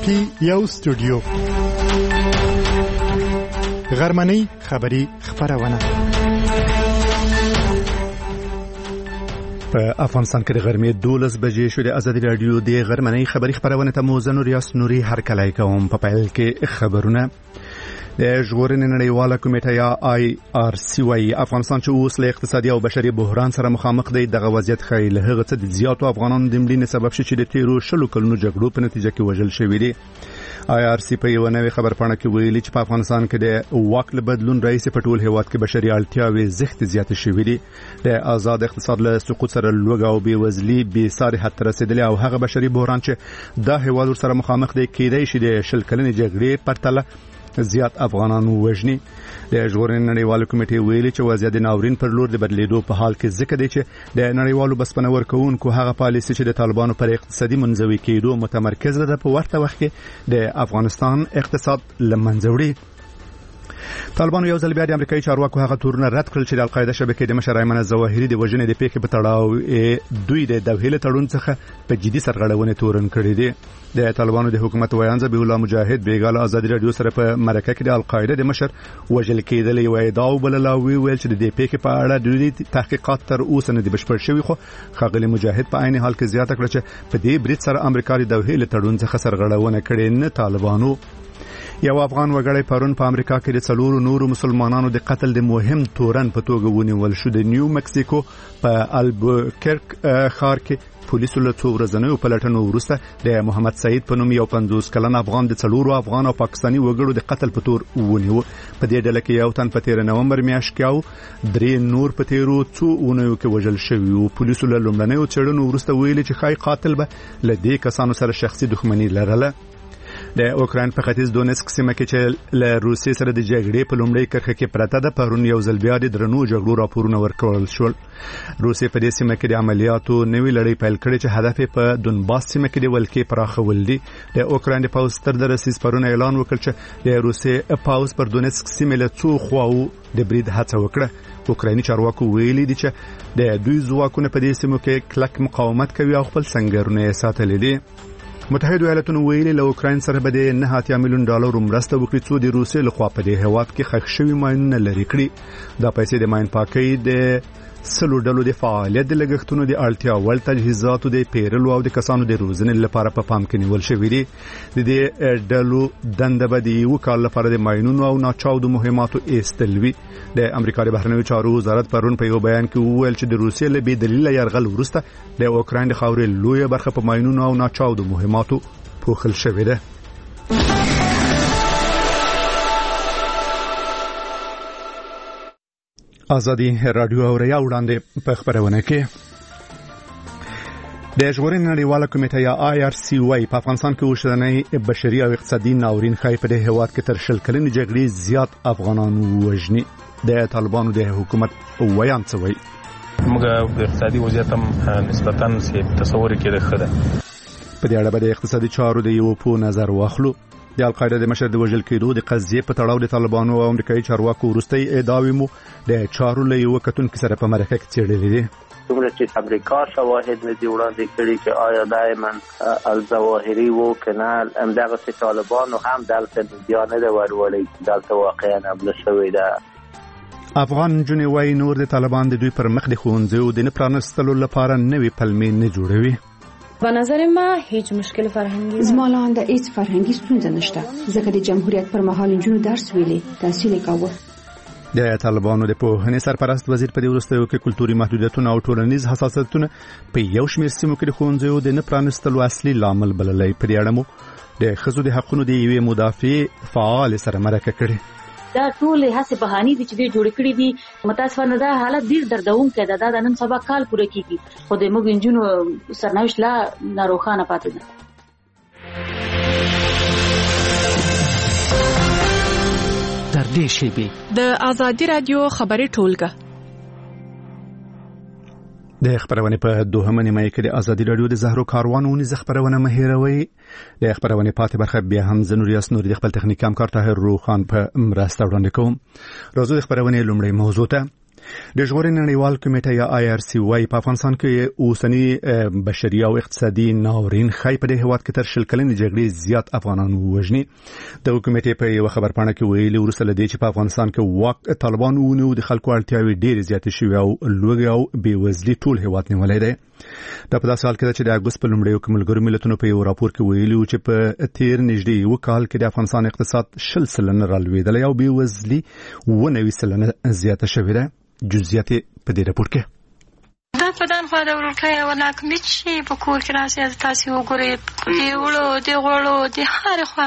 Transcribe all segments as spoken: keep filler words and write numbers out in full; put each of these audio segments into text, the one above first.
پی یو سټوډیو غرمنۍ خبری خبرونه په افغانستان کې د غرمې دولس بجې شو. د ازادي رادیو د غرمنۍ خبری خبرونه ته موزن ریاست نوري هر کله کوم. په پیل کې خبرونه. د ژغورنې نړیواله کمیټه یا آی آر سی وايي افغانستان چې اوس له اقتصادي او بشري بحران سره مخامخ دی، دغه وضعیت ښایي له هغه څه د زیاتو افغانانو د مړینې سبب شي چې د تیرو شلو کلونو جګړو په نتیجه کې وژل شوي دي. آی آر سی په یوه نوې خبرپاڼه کې ویلي چې په افغانستان کې د واک له بدلون راهیسې په ټول هېواد کې بشري اړتیاوې زښتې زیاتې شوې دي. د آزاد اقتصاد له سقوط سره لوږه او بېوزلي بېساري حد ته رسېدلې او هغه بشري بحران چې دا هېواد ورسره مخامخ دی کېدای شي د شل کلنې جګړې پرتله زیات افغانانو وژني. د ژغورنې نړیواله کمیټې ویلي چې وضعیت د ناورین پر لور د بدلیدو په حال کې ځکه دی چې د نړیوالو بسپنه ورکوونکو هغه پالیسي چې د طالبانو پر اقتصادي منزوي کېدو متمرکز ده په ورته وخت کې د افغانستان اقتصاد له منځه وړي. طالبانو یو ځل بیا د امریکایي چارواکو هغه تورونه رد کړل چې د القاعده شبکې د مشر ایمن الظواهري د وژنې د پیښې په تړاو دوی د دوحې له تړون څخه په جدي سرغړونې تورن کړي دي. د طالبانو د حکومت ویان ذبیح الله مجاهد بیګاله ازادي رادیو سره په مرکه کې د القاعده د مشر وژل کېدل یو ادعا وبلله او ویل چې د دې پیښې په اړه د تحقیقات تر اوسه نه دي بشپړ شوي، خو ښاغلي مجاهد په عین حال کې زیاته کړه چې په دې برید سره امریکا د دوحې له تړون څخه سرغړونه کړې نه طالبانو. یو افغان وګړی پرون په امریکا کې د څلورو نورو مسلمانانو د قتل د مهم تورن په توګه ونیول شو. د نیو مکسیکو په البوکرک ښار کې پولیسو له څو ورځنیو پلټنو وروسته د محمد سعید په نوم یو پنځوس کلن افغان د څلورو افغان او پاکستاني وګړو د قتل په تور ونیو. په دې ډله کې یو تن په تیر نومبر میاشت کې او درې نور په تیرو څو اونیو کې وژل شوي وو. پولیسو له لومړنیو څېړنو وروسته ویلي چې ښایي قاتل به له دې کسانو سره شخصي دښمني لرله. د اوکراین په ختیځ دونسک سیمه کې چې له روسیې سره د جګړې په لومړۍ کرښه کې پرته ده پرون یو ځل بیا د درنو جګړو راپورونه ورکول شول. روسیې په دې سیمه کې د عملیاتو نوې لړۍ پیل کړې چې هدف یې په دونباس سیمه کې د ولکې پراخول دي. د اوکراین د پوځ تر درسیز پرون اعلان وکړ چې د روسیې پوځ پر دونسک سیمه له څو خواو د برید هڅه وکړه. اوکرایني چارواکو ویلي دي چې د دوی ځواکونه په دې سیمو کې کلک مقاومت کوي او خپل سنگرونه یې ساتلي دي. متحده ایالاتونو ویلي له اوکراین سره به د نه اتیا میلیون ډالر مرسته وکړي څو د روسیې لخوا په دې هېواد کې ښخ شوي ماینونه لرې کړي. دا پیسې د ماین پاکۍ د سلو ډلو د فعالیت د لګښتونو د اړتیا وړ تجهیزاتو د پیرلو او د کسانو د روزنې لپاره په پام کې نیول شوي دي. د دې ډلو دنده به د یو کال لپاره د ماینونو او ناچاودو مهماتو ایستل وي. د امریکا د بهرنیو چارو وزارت پرون په یو بیان کې وویل چې د روسیې له بې دلیله یرغل وروسته د اوکراین د خاورې لویه برخه په ماینونو او ناچاودو مهماتو پوښل شوې ده. ازادي رادیو اوریا وړاندې په خبرونه کې د ژغورنې نړیواله کمیټه یا آی آر سی وايي په افغانستان کې اوسنۍ بشري او اقتصادي ناورین ښایي په دې هېواد کې تر شل کلنې جګړې زیات افغانانو وژني. د طالبانو د حکومت ویان څه وایي؟ موږ د اقتصادي وضعیت هم نسبتاً تصور کې ده ښه ده. په دې اړه به د اقتصادي چارو د یو په نظر واخلو. د القاعده د مشر د وژل کېدو د قضیې په تړاو د طالبانو او امریکایي چارواکو وروستۍ ادعاوې مو د چارو له یو کتونکو سره په مرکه کې څېړلې دي. څومره چې امریکا شواهد نه دي وړاندې کړي چې آیا د ایمن الظواهري وو که نه، همدغسې طالبانو هم دلته میډیا نه ده ورولې دلته واقعا حمله شوې ده. افغان نجونې وایي نور د طالبان د دوی پر مخ د ښوونځیو د نه پرانستلو لپاره نوې پلمې نه جوړوي. به نظر ما هیچ مشکل فرهنگی زما لاندې هیڅ فرهنگي ستونزه نشته ځکه د جمهوریت پر مهال نجونو درس ویلي تحصیل کاوه. د طالبانو د پوهنې سرپرست وزیر په دې وروستیو کې کلتوري محدودیتونه او ټولنیز حساسیتونه په یو شمېر سیمو کې د ښوونځیو د نه پرانستلو اصلي لامل بللی. په دې اړه مو د ښځو د حقونو د یوې مدافع فعال سره مرکه کړې. دا ټول هڅې بهانې دي چې دوی جوړ کړي دي. متاسفانه دا حالت ډیر دردونکی ده. دا د نن سبا کال پوره کیږي خو د موږ نجونو سرنوشت لا ناروښانه پاتې ده. تر دې شیبې د ازادي رادیو خبري ټولګه د خبرونه په دوهمه نیمه کې د ازادي رادیو د زهرو کاروانونی ز خبرونه مهیروي. د خبرونه پاتې برخه بیا هم زنوریاس نور د خپل تخنیک همکار طاهر روخان په مرسته وړاندې کوم. راځو د خبرونه لومړی موضوع ته. د ژغورنې نړیوال کمیټه یا آی آر سی وايي په افغانستان کې اوسنی بشري او اقتصادي ناورین خای په دې هواد کې تر شل کلنې جګړې زیات افغانان وژني. د کمیټې په یو خبرپاڼه کې ویلي ورسره لدی چې په افغانستان کې واک طالبان ونیو د خلکو اړتیاوې ډېرې زیاتې شوې او لوږه او بېوزلي ټول هواد نیولې ده. دا په داسې حال کې چې د اګوست په لومړیو کې ملګرو ملتونو په یو راپور کې ویلي و چې په تیر نږدې یو کال کې د افغانستان اقتصاد شل سلنه رالوېدلی او بېوزلي اووه نوي سلنه زیاته شوې ده. جزئیات په دې راپور کې دا په دان خو د ورکه ولا کوم شي په کور کې راځي تاسو وګورئ دی وړو دی غوړو دی هر خو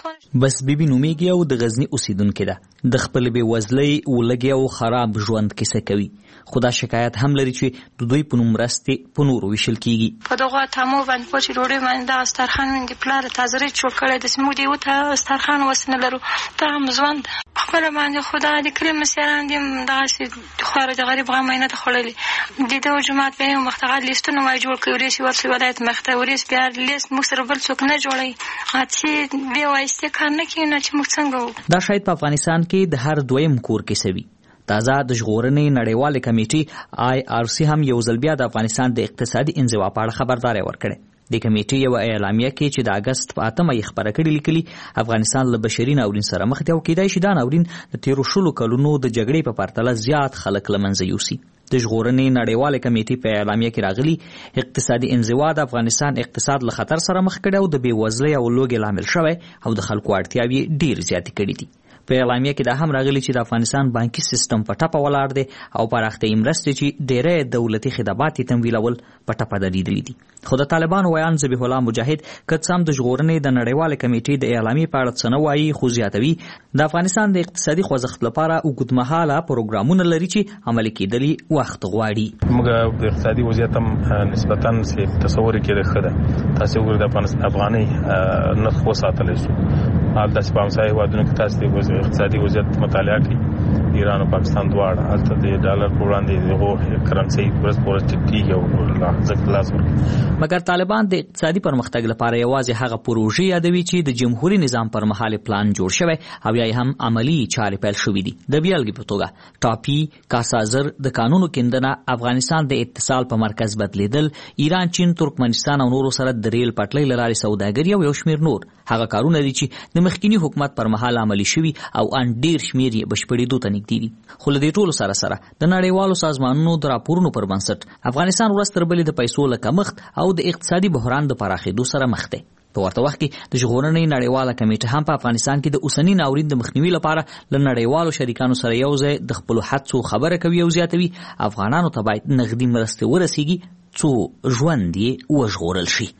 بس بیبي نومیږي او د غزنی اوسیدونکو ده د خپل بې وزلۍ ولګي او خراب ژوند کیسه کوي. خدا شکایت هم لري چې د دوی په نوم راستي په نورو ویشل کیږي. په دغه تمو باندې پوښتنه وروړي باندې د استرخان من دی پلار تازه جوړ کړی د سمو دی وته استرخان وسنه لرو ته هم ژوند خپل باندې خدا دې کریم مسیران دې دغه خو د غریب غو مینه ته خړلې د دې جماعت په یو مختغل لیستونه ما جوړ کړی سی ورسې ولایت مختوري بیا لیست مو سره بل څوک نه جوړي اته به وایسته کار نه کینې چې موږ څنګه دا شاید په افغانستان کې د هر دویم کور کې سوي. تازه د ژغورنې نړیوال کمیټې آی آر سی هم یو ځل بیا د افغانستان د اقتصادي انزوا په اړه خبرداري ورکړه. د کمیټې یو اعلامیه کې چې د اگست په اتمه یې خبره کړې لیکلي افغانستان له بشري ناورین سره مخ دی او کېدای شي دا ناورین د تیرو شلو کلونو د جګړې په پرتله زیات خلک له منځه یوسي. د ژغورنې نړیوال کمیټې په اعلامیه کې راغلي اقتصادي انزوا د افغانستان اقتصاد له خطر سره مخ کړي او د بېوزلۍ او لوږې لامل شوی او د خلکو اړتیاوې ډېر زیاتې کړي دي. په اعلامیه کې دا هم راغلي چې د افغانستان بانکي سیستم په ټپه ولاړ دی او پراختیایي مرستې چې ډېری دولتي خدمات یې تمویلول په ټپه درېدلي دي. خو د طالبانو ویان ذبیح الله مجاهد که څه هم د ژغورنې د نړیوالې کمیټې د اعلامیې په اړه څه نه وایي خو زیاتوي د افغانستان د اقتصادي خوځښت لپاره اوږدمهاله پروګرامونه لري چې عملي کېدلي وخت غواړي. موږ د اقتصادي وضعیت هم نسبتاً څه تصور کېده ښه ده. تاسو وګورئ د افغانستان افغانۍ نرخ وساتلی شو. حال داسې په همسایه هېوادونو کې تاسو د اقتصادي وضعیت مطالعه کړئ ایران او پاکستان دواړه هلته د ډالر په وړاندې دغه کرنسي ورځ په ورځ ټیټېږي او ځکه لاس ورکوي. مګر طالبان د اقتصادي پرمختګ لپاره یوازې هغه پروژې یادوي چې د جمهوري نظام پر مهال پلان جوړ شوی او یا هم عملی چارې پیل شوې دي. د بیلګې په توګه ټاپي کاسازر د قانونو کیندنه افغانستان د اتصال په مرکز بدلیدل ایران چین ترکمنستان او نورو سره د ریل پټلۍ له لارې سوداګري او یو شمېر نور هغه کارونه دي چې د مخکینی حکومت پر مهال عملي شوي او ان ډیر شمېر یې بشپړېدو ته نږدې دي. خو له دې ټولو سره سره د نړیوالو سازمانونو د راپورونو پر بنسټ افغانستان ورځ تر بلې د پیسو له کمښت او د اقتصادي بحران د پراخېدو سره مخ دی. په ورته وخت کې د ژغورنې نړیواله کمیټه هم په افغانستان کې د اوسني ناورین د مخنیوي لپاره له نړیوالو شریکانو سره یو ځای د خپلو هڅو خبره کوي او زیاتوي افغانانو ته باید نغدي مرستې ورسیږي څو ژوند یې وژغورل شي.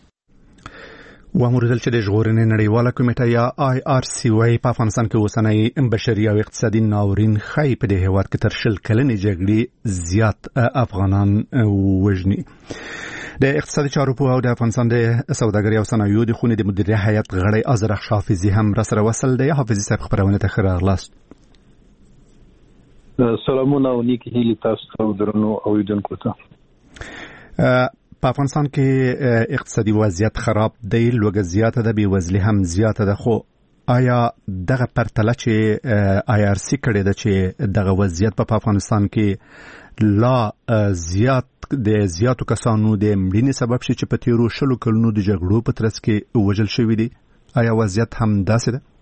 واموردل چې د ژغورنې نړیواله کمیټه یا آی آر سی وايي په افغانستان کې اوسنی بشري او اقتصادي ناورین خای په دې هېواد کې تر شل کلنې جګړې زیات افغانان وژني. د اقتصادي چارو په او د افغانستان د سوداګرۍ او صنایعو د خونې د مدیریت هیئت غړی ازرخ حافظي هم را سره وصل دی. حافظي صاحب خبرونه ته ښه راغلاست. سلامونه او نیکی هیلې تاسو ته درنو اوریدونکو ته. په افغانستان کې اقتصادي وضعیت خراب دی، لوږه زیاته ده، بېوزلي هم زیاته ده. خو آیا دغه پرتله چې آی آر سی کړې ده چې دغه وضعیت په افغانستان کې لا زیات د زیاتو کسانو د مړینې سبب شي چې په تیرو شلو کلونو د جګړو په ترڅ کې وژل شوي دي، آیا وضعیت هم داسې ده؟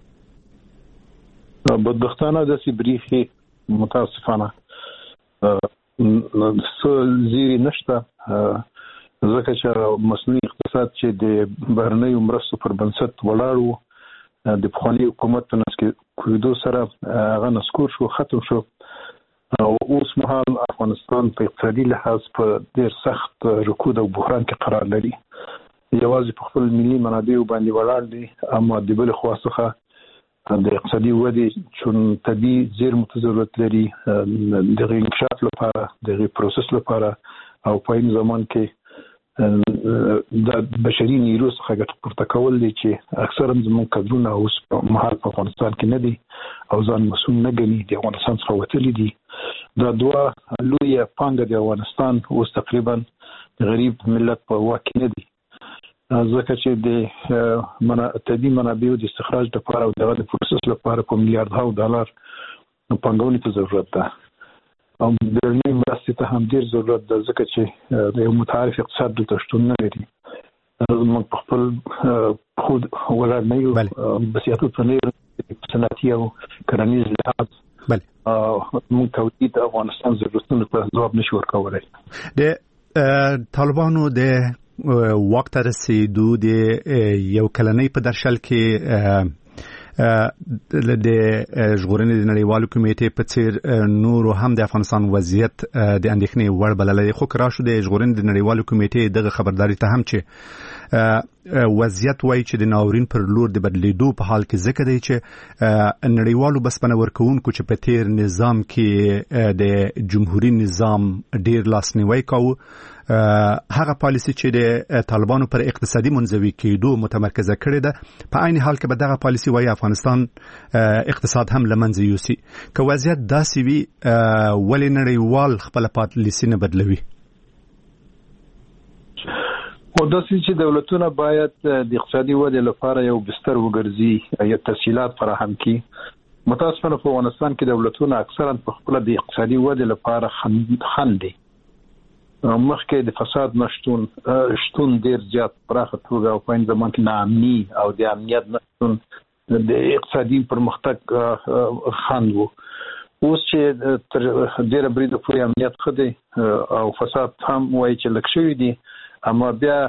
بدبختانه داسې بریښي متاسفانه زیری نشته ځکه چې مصنوعي اقتصاد چې د بهرنیو مرستو پر بنسټ ولاړ و د پخواني حکومت په نس کې کویدو سره هغه نسکور شو، ختم شو او اوس مهال افغانستان په اقتصادي لحاظ په ډېر سخت رکود او بحران کې قرار لري. یوازې په خپل ملي منابعو باندې ولاړ دي، اما د بلې خوا څخه د اقتصادي ودې چون طبیعي زیرمو ته ضرورت لري د انکشاف لپاره، د پروسس لپاره او په این زمان کې د بشري نیرو څخه ګټه پورته کول دي چې اکثرا زموږ کډرونه اوس په مهال په افغانستان کې نه دي او ځان مسؤل نه ګڼي، د افغانستان څخه وتلي دي. دا دوه لویه پانګه د افغانستان اوس تقریبا غریب ملت په واک کې نه دي، ځکه چې د طبیعي منابعو د استخراج لپاره او دغه د پروسس لپاره په میلیاردها ډالر پانګونې ته ضرورت ده. او درنی مرستې ته هم ډیر ضرورت ده ځکه چې د یو متعارف اقتصاد دلته شتون نه لري. موږ په خپل خود ولاړ نه یو بسیاتو پنیر صنعتي او کرنیز لحاظ بله موږ تولید افغانستان ضرورتونو ته ځواب نشو ورکولی. د طالبانو د واک ته رسیدو د یو کلنۍ په درشل کې د ژغورنې د نړیوالو کمیټې په څیر نورو هم د افغانستان وضعیت د اندېښنې وړ بللی، خو که راشو د ژغورنې د نړیوالو کمیټې دغه خبرداري ته هم چې وضعیت وایي چې د ناورین پر لور د بدلیدو په حال کې ځکه دی چې نړیوالو بسپنه ورکوونکو چې په تیر نظام کې د جمهوري نظام ډیر لاسنیوی کاوه هغه پالیسی چې د طالبانو پر اقتصادي منزوي کېدو متمرکزه کړې ده، په عین حال کې به دغه پالیسی وایي افغانستان اقتصاد هم له منځه یوسي. که وضعیت داسې وي ولې نړیوال خپله پالیسي نه بدلوي؟ او داسې چې دولتونه باید د اقتصادي ودې لپاره یو بستر وګرځي یا تسهیلات فراهم کړي. متاسفانه په افغانستان کې دولتونه اکثرا په خپل د اقتصادي ودې لپاره خندي. مخکې د فساد نشټون شتون ډیر زیات پراخه توګه او په زمان کې ناامني او د امنیت نشټون د اقتصادي پرمختګ خند وو. اوس چې تر ډیره بریده پورې امنیت ښه دی او فساد هم وایي چې لږ شوی دی، اما بیا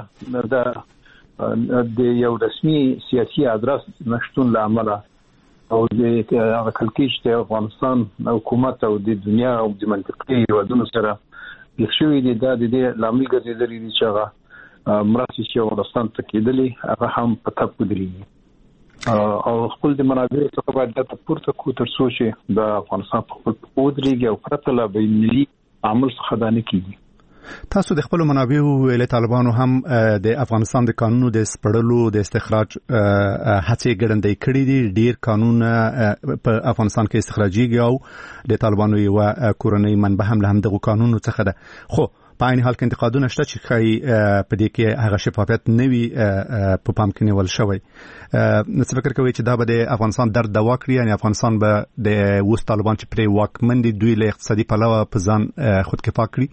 د یو رسمي سیاسي ادرس نشټون له امله او د هغه کلکیش د افغانستان حکومت او د دنیا او د منطقي هیوادونو سره یو شوی دی، دا د دې لامل ګرځېدلی دی چې هغه مرستې چې افغانستان ته کېدلې هغه هم په ټپ ودرېږي او خپل د منابعو څخه باید ډاټا پورته کړو تر څو چې د افغانستان په خپل پښو ودرېږي او پرته له بینالمللي عامل څخه دا نه کېږي. تاسو د خپل منابعو ویلې طالبانو هم د افغانستان د قانونو د سپړلو د استخراج هڅې ګړندۍ کړې دي. ډیر قانون په افغانستان کې استخراجيږي او د طالبانو یو کورنۍ منبع هم له همدغه قانونو څخه ده، خو په عین حال کې انتقادونه شته چې ښایي په دې کې هغه شفافیت نه وي په پام کې نیول شوی. نو څه فکر کوئ چې دا به د افغانستان درد دوا کړي؟ یعنې افغانستان به د اوس طالبان چې پرې واکمن دي دوی له اقتصادي پلوه په ځان خودکفا کړي؟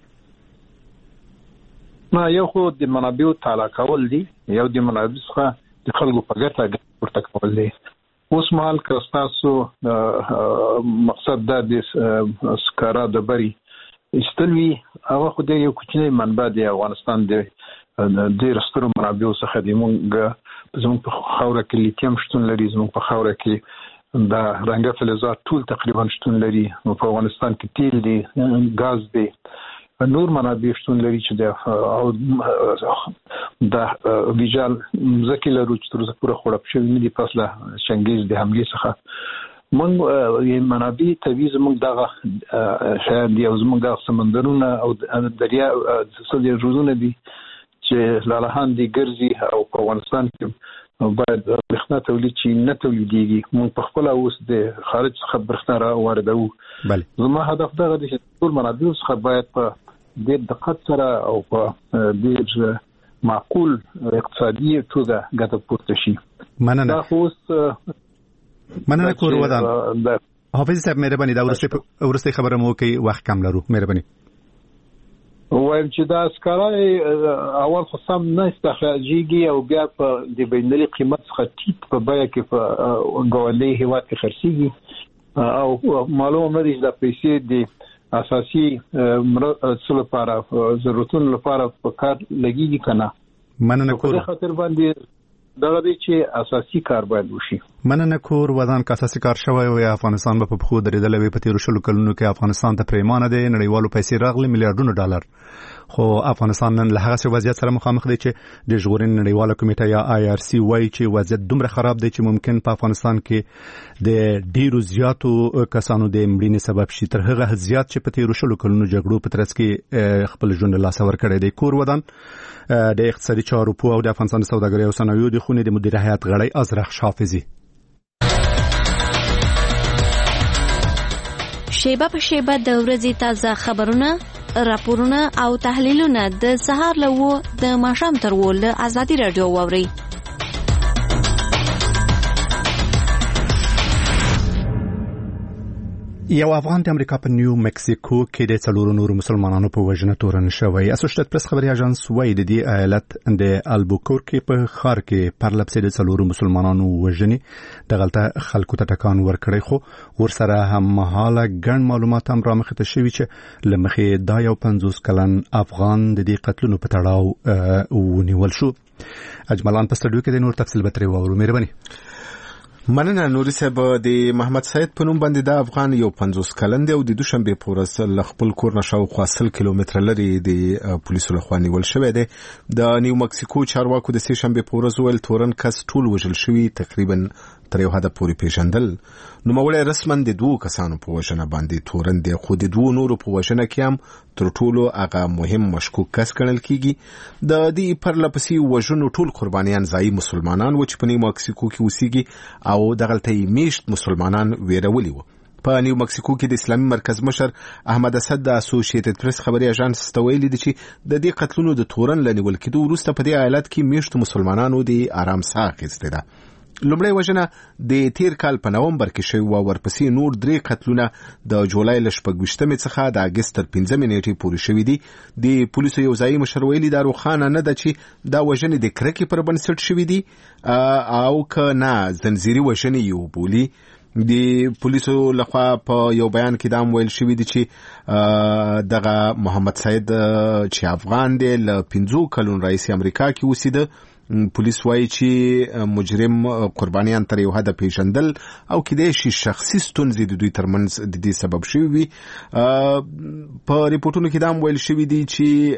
ما یو خو د منابعو تالا کول دي، یو د منابعو څخه د خلکو په ګټه ورته کول دي. اوس مهال که تاسو مقصد دا د سکاره د بري استلوي هغه خو د یو کوچنی منبع د افغانستان د ډېر سترو منابعو څخه دی. موږ زموږ په خاوره کې لیتیم شتون لري، زموږ په خاوره کې د رنګه فلزات ټول تقریبا شتون لري، په افغانستان کې تیل دی، ګاز دی، نور منابع شتون لري چې د د ویجال ځکه لرو چې تر اوسه پوره خړپ شوی نه دي پس له شنګیز د حملې څخه. موږ منابع طبیعي زموږ دغه شاید یو زموږ د سمندرونه او دریا څلور روزونه دي چې لالهان دي ګرځي او په افغانستان کې باید برښنا تولید شي نه تولیدېږي. موږ په خپله اوس د خارج څخه برښنا را واردوو. زما هدف دغه دی چې ټول منابعو څخه باید په ډېر دقت سره او په ډېر معقول اقتصادي توګه ګټه پورته شي. مننه. دا خو اوس مننه کور ودان حافظ صاحب، مهرباني دا ورسته خبره مو کوي، وخت کم لرو، مهرباني. وایم چې دا سکاره اول خو سم نه استخراجيږي او بیا په د بینالمللي قیمت څخه ټیټ په بیه کې په ګاونډي هیواد کې خرڅيږي او معلومه نه دي چې د پیسې د اساسي مرستو لپاره ضرورتونو لپاره په کار لګیږي کنه. مننه کور. په خاطر باندې دغه دی چې اساسي کار باید وشي. مننه کور ودان که اساسي کار شوی وي افغانستان به په پخو درېدل وي. په تیر شلو کلونو کې افغانستان ته پریمانه دی، نړیوالو پیسې راغلي میلیارډونو ډالر، خو افغانستان نن له هغه وضعیت سره مخامخ دی چې د ژغورنې نړیواله کمیټه یا آی آر سی وایي چې وضعیت دومره خراب دی چې ممکن په افغانستان کې د ډیرو زیاتو کسانو د مړینې سبب شي، تر هغه زیات چې په تیر شلو کلونو جګړو په ترڅ کې خپل ژوند له لاسه ورکړی دی. کور ودان د اقتصادي چارو پوه او د افغانستان د سوداګرۍ او صنایعو د خونې د مدیر هیئت غړی ازرخ شافزي. شیبه په شیبه د ورځې تازه خبرونه، راپورونه او تحلیلونه د سهار له وو د ماښام تر وو له ازادي رادیو واوري. یو افغان د امریکا په نیو مکسیکو کې د څلورو نورو مسلمانانو په وژنه تورن شوی. اسوشیټډ پریس خبري اژانس وايي د دې ایالت د البوکورکي په ښار کې پرلپسې د څلورو مسلمانانو وژنې دغلته خلکو ته ټکان ورکړی، خو ورسره هم مهاله ګڼ معلومات هم رامخې ته شوي چې له مخې دا یو پنځوس کلن افغان د دې قتلونو په تړاو ونیول شو. اجملان په سټډیو کې د نور تفصیل به ترې واورو. مهرباني. مننه نوري صاحب. د محمد سید په نوم باندې د افغان یو پنځوس کلن دی او د دوشنبه په ورځ له خپل کور نه شاوخوا سل کیلومتره لري د پولیسو لخوا نیول شوی دی. د نیو مکسیکو چارواکو د سه شنبه په ورځ ویل تورن کس ټول وژل شوی تقریبا تر یو حد پورې پیژندل. نوموړی رسما د دوو کسانو په وژنه باندې تورن دی، خو د دوو نورو په وژنه کې هم تر ټولو هغه مهم مشکوک کس ګڼل کیږي. د دې پرلپسې وژنو ټول قربانیان ځایي مسلمانان و چې په نیو مکسیکو کې اوسېږي او دغلته یې میشت مسلمانان ویرولي وو. په نیو مکسیکو کې د اسلامي مرکز مشر احمد اسد د اسوسییټډ پریس خبري اژانس ته ویلي دي چې د دې قتلونو د تورن لنیول کېدو وروسته په دې ایالت کې میشت مسلمانانو د آرام ساه اخیستې ده. لومړی وژنه د تیر کال په نومبر کې شوی و، ورپسې نور درې قتلونه د جولای له شپږویشتمې څخه د اګست تر پنځمې نیټې پورې شوي دي. د پولیسو یو ځایي مشر ویلي دا روښانه نه ده چې دا وژنې د کرکې پر بنسټ شوي دي او که نه زنځیري وژنې یې وبولي. د پولیسو لخوا په یو بیان کې دا هم ویل شوي دي چې دغه محمد سید چې افغان دی له پنځو کلونو راهیسې امریکا کې اوسېده. پولیس وایي چې مجرم قربانیان تر یو حد پیژندل او کېدای شي شخصي ستونزې د دوی ترمنځ د دې سبب شوي وي. په ریپورټونو کې دا هم ویل شوي دي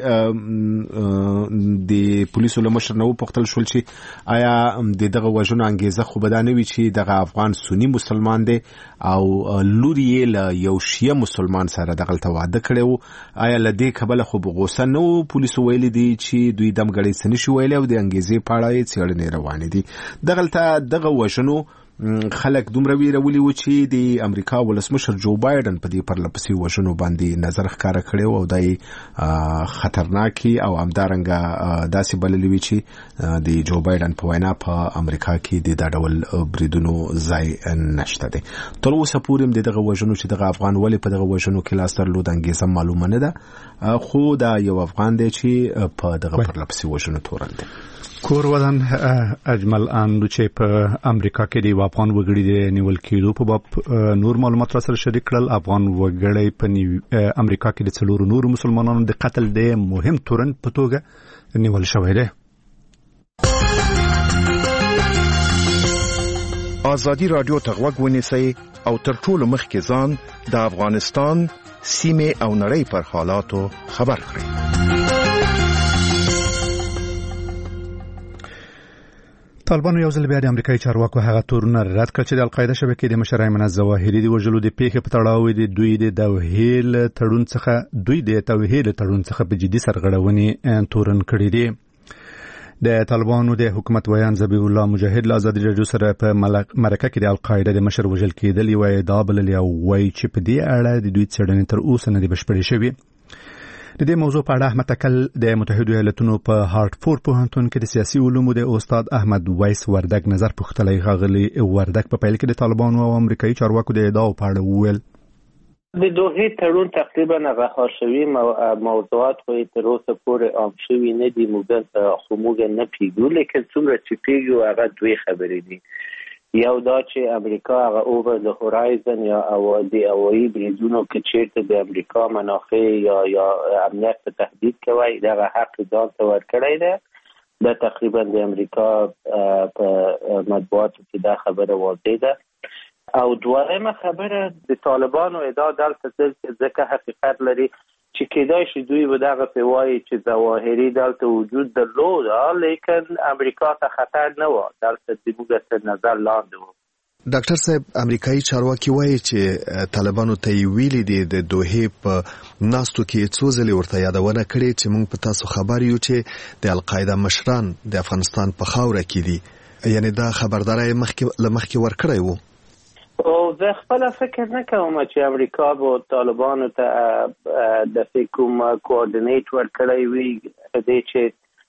چې د پولیسو له مشر نه وپوښتل شول چې آیا د دغه وژنو انګیزه خو به دا نه وي چې دغه افغان سني مسلمان دی او لور یې له یو شیعه مسلمان سره دغلته واده کړی و، آیا له دې کبله خو به غوسه نه و؟ پولیسو ویلي دي چې دوی دمګړی څه نشي ویلی او د انګیزې په اړه یې څېړنې روانې دي. دغلته دغه وژنو خلک دومره ویرولي وو چې د امریکا ولسمشر جو بایدن په دې پرلپسې وژنو باندې نظر ښکاره کړی و او دا یې خطرناکي او همدارنګه داسې بللي وي چې د جو بایدن په وینا په امریکا کې د دا ډول بریدونو ځای نشته دی. تر اوسه پورې هم د دغه وژنو چې دغه افغان ولې په دغه وژنو کې لاس درلود انګیزه معلومه نه ده، خو دا یو افغان دی چې په دغه پرلپسې وژنو تورن دی. کور ودان اجمل اندو چې په امریکا کې د افغان وګړي د نیول کېدو په باب نور معلومات را سره شریک کړل. افغان وګړي په امریکا کې د څلورو نورو مسلمانانو د قتل د مهم تورن په توګه نیول شوی دی. ازادي رادیو ته غوږ ونیسئ او تر ټولو مخکې ځان د افغانستان سیمې او نړۍ پر حالاتو خبر کړئ. طالبانو یو ځل بیا د امریکایي چارواکو هغه تورونه رد کړ چې د القاعده شبکې د مشر ایمن الظواهري د وژلو د پیښې په تړاو د دوی د توهیل تړون څخه دوی د توهیل تړون څخه په جدي سرغړونې تورن کړی دی. د طالبانو د حکومت ویان ذبیح الله مجاهد له ازادي رادیو سره په مرکه کې د القاعده د مشر وژل کېدل یو ادعا بللې او وایي چې په دې اړه د دوی څېړنې تر اوسه نه دي بشپړې شوې. د دې موضوع په اړه احمد تکل د متحده ایالاتونو په هارټفورد پوهنتون کې د سیاسي علومو د استاد احمد ویس وردګ نظر پوښتلی. غاغلی وردګ په پیل کې د طالبانو او امریکایي چارواکو د ادعاو په اړه وویل د دوحې تړون تقریبا رها شوي موضوعات خو تر اوسه پورې عام شوي نه دي، موږ خو موږ نه پیږو، لیکن څومره چې پیږو هغه دوی خبرې دي. یو دا چې امریکا هغه اوور د هورایزن یا د هوایي بریدونو کې چیرته د امریکا منافع یا یا امنیت ته تهدید کوي دغه حق ځان ته ورکړی دی. دا تقریبا د امریکا په مطبوعاتو کې دا خبره واضح ده. او دویمه خبره د طالبانو ادعا دلته ځکه حقیقت لري چې کېدای شي دوی به دغه په وایي چې ظواهري دلته وجود درلود لیکن امریکا ته خطر نه و، دلته د موږ تر نظر لاندې و. ډاکټر صاحب امریکایي چارواکي وایي چې طالبانو ته یې ویلي دي د دوحې په ناستو کې څو ځلې ورته یادونه کړې چې موږ په تاسو خبر یو چې د القاعده مشران د افغانستان په خاوره کې دي، یعنی دا خبرداری مخکې له مخکې ورکړی و. او زه خپل فکر نه کوم چې امریکا به طالبانو ته د کوم کوارډینیټ ورکړی وي دې چې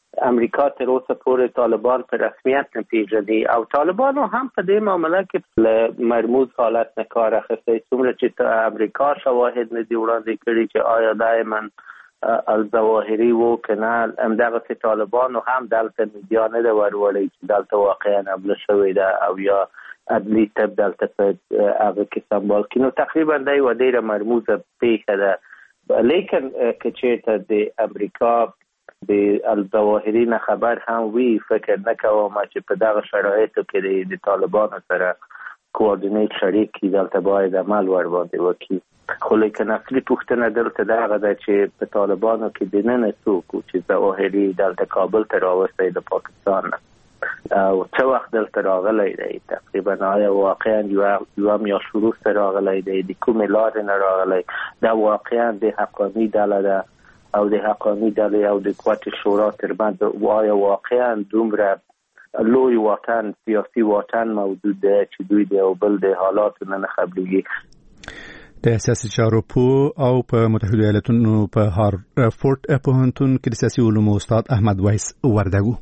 امریکا تر اوسه پورې طالبان په رسمیت نه پیژني او طالبانو هم په دې معامله کې له مرموز حالت نه کار اخیستی، څومره چې امریکا شواهد نه دي وړاندې کړي چې آیا دایما الظواهري و که نه، همدغسې طالبانو هم دلته میډیا نه ده ورولې چې دلته واقعا حمله شوې ده او یا عدلي طب دلته په هغه کې سمبال کړي. نو تقریبا دا یوه ډېره مرموزه پیښه ده، لیکن که چېرته د امریکا د الظواهري نه خبر هم وي، فکر نه کوم چې په دغه شرایطو کې د طالبانو سره کوارډینیټ شریک کړي، دلته باید عمل ور باندې وکړي. خو لیکن اصلي پوښتنه دلته دغه ده چې په طالبانو کې دننه څوک و چې ظواهري دلته کابل ته راوستی د پاکستان نه او څه وخت دلته راغلی دی، تقریبا آیا واقعا یوه میاشت وروسته راغلی دی، د کومې لارې نه راغلی، دا واقعا د حقاني ډله ده او د حقاني ډلې او د قوت شورا ترمنځ آیا واقعا دومره لوی واټن سیاسي واټن موجود دی چې دوی د یو بل د حالاتو نه نه خبرېږي. د سیاسي چارو پوه او په متحده ایالاتونو په هارفورد پوهنتون کې د سیاسي علومو استاد احمد ویس وردګو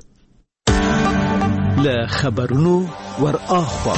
له خبرونو ور اخوا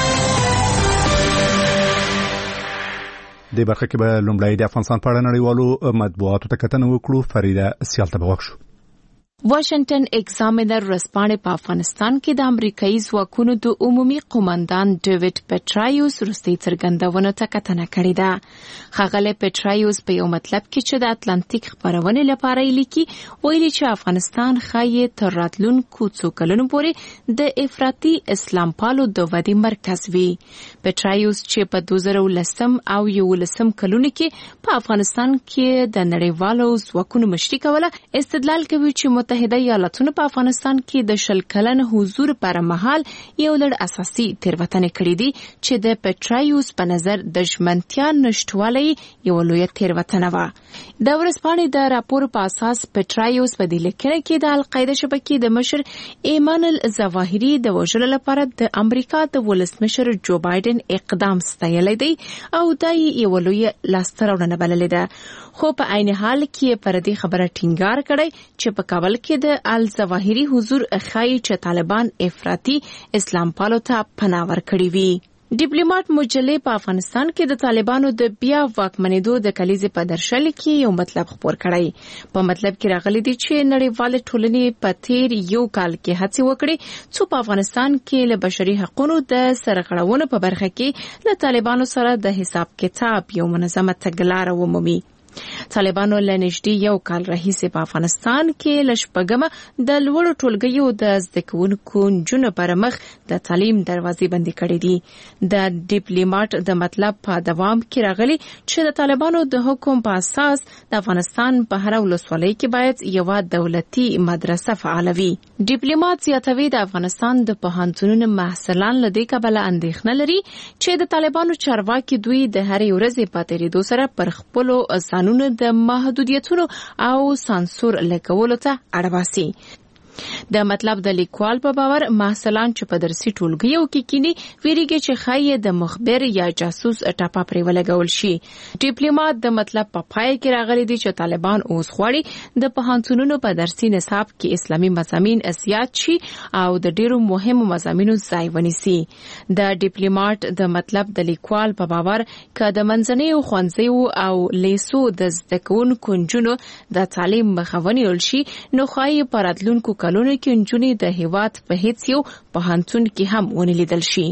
د برخه کې به لومړی د افغانستان په اړه نړیوالو مطبوعاتو ته کتنه وکړو. فریده سیال ته بغوښ شو. واشنگټن ایگزامینر ورځپاڼې په افغانستان کې د امریکایي ځواکونو د عمومي قوماندان ډیوډ پټرایوس وروستۍ څرګندونه ته کتنه کړې ده. ښاغلی پټرایوس په یو مطلب کې چې د اتلانتیک خپرونې لپاره یې لیکي ویلي چې افغانستان ښایي تر راتلونکو څو کلونو پورې د افراطي اسلام پالو د ودې مرکز وي. پټرایوس چې په دوه زره ولسم او یولسم کلونو کې په افغانستان کې د نړیوالو ځواکونو مشري کوله، استدلال کوي چې متحده ایالاتونو په افغانستان کې د شل کلن حضور پر مهال یو لړ اساسي تېروتنې کړې دي چې د پټرایوس په نظر د ژمنتیا نشټوالی یو لویه تېروتنه وه. د ورځپاڼې د راپور په اساس پټرایوس په دې لیکنه کې د القاعده شبکې د مشر ایمان الظواهري د وژلو لپاره د امریکا د ولسمشر جو بایدن اقدام ستایلی دی او دا یې یو لویه لاسته راوړنه بللې ده. خو په عین حال کې پر دې خبره ټینګار کړی چې په کابل کې د الظواهري حضور ښایي چې طالبان افراطي اسلام پالو ته پناه ورکړي وي. ډیپلوماټ مجلې په افغانستان کې د طالبانو د بیا واکمنېدو د کلیزې په درشل کې یو مطلب خپور کړی. په مطلب کې راغلي دي چې نړیوال ټولنې په تیر یو کال کې هڅې وکړي چې په افغانستان کې له بشري حقوقو د سرغړونو په برخه کې له طالبانو سره د حساب کتاب یو منظمه تګلاره ومومي. طالبانو له نږدې یو کال راهیسې په افغانستان کې له شپږمه د لوړو ټولګیو د زده کوونکو نجونو پر مخ د تعلیم دروازې بندې کړې دي. د ډیپلوماټ د مطلب په دوام کې راغلي چې د طالبانو د حکم په اساس د افغانستان په هر ولسوالۍ کې باید یوه دولتي مدرسه فعال وي. ډیپلوماټ زیاتوي د افغانستان د پوهنتونونو محصلان له دې کبله اندېښنه لري چې د طالبانو چارواکي دوی د هرې ورځې په تېرېدو سره پر خپلو قانون د محدودیتونو او سانسور لګولو ته اړ باسي. د مطلب د لیکوال په باور محصلان چې په درسي ټولګیو کې کینی ویریږي چې ښایي د مخبر یا جاسوس ټاپه پرې ولګول شي. ډیپلوماټ د مطلب په پای کې راغلي دي چې طالبان اوس غواړي د پوهنتونونو په درسي نصاب کې اسلامي مضامین زیات شي او د ډیرو مهمو مضامینو ځای ونیسي. د ډیپلوماټ د مطلب د لیکوال په باور که د منځنیو ښوونځیو او لیسو د زده کوونکو نجونو د تعلیم مخه ونیول شي نو ښایي په راتلونکو کلونو کې نجونې د هیواد په هیڅ یو پوهنتون کې هم ونه لیدل شي.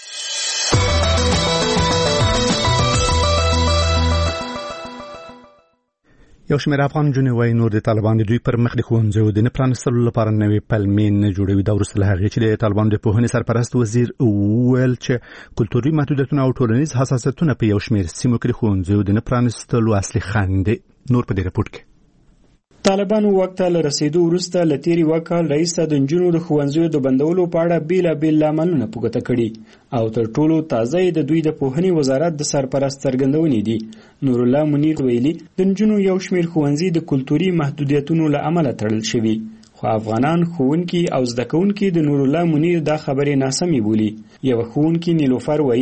یو شمېر افغان نجونې وایي نور د طالبان د دوی پر مخ د ښوونځیو د نه پرانیستلو لپاره نوې پلمې نه جوړوي. دا وروسته له هغې چې د طالبانو د پوهنې سرپرست وزیر وویل چې کلتوري محدودیتونه او ټولنیز حساسیتونه په یو شمېر سیمو کې د ښوونځیو د نه پرانیستلو اصلي خنډ دي. نور په دې راپور کې طالبانو وخت له رسیدو وروسته له تیری وکال رئیس د نجونو د ښوونځیو د بندولو په اړه بیلابیل لاملونه په ګوته کړي او تر ټولو تازه د دوی د پوهنې وزارت د سرپرست څرګندونې دي. نور الله منیر ویلي د نجونو یو شمېر ښوونځي د کلتوري محدودیتونو له امله تړل شوي، خو افغانان ښوونکي او زده کوونکي د نور الله منیر دا خبرې ناسمې بولي. یو ښوونکي نیلوفر وایي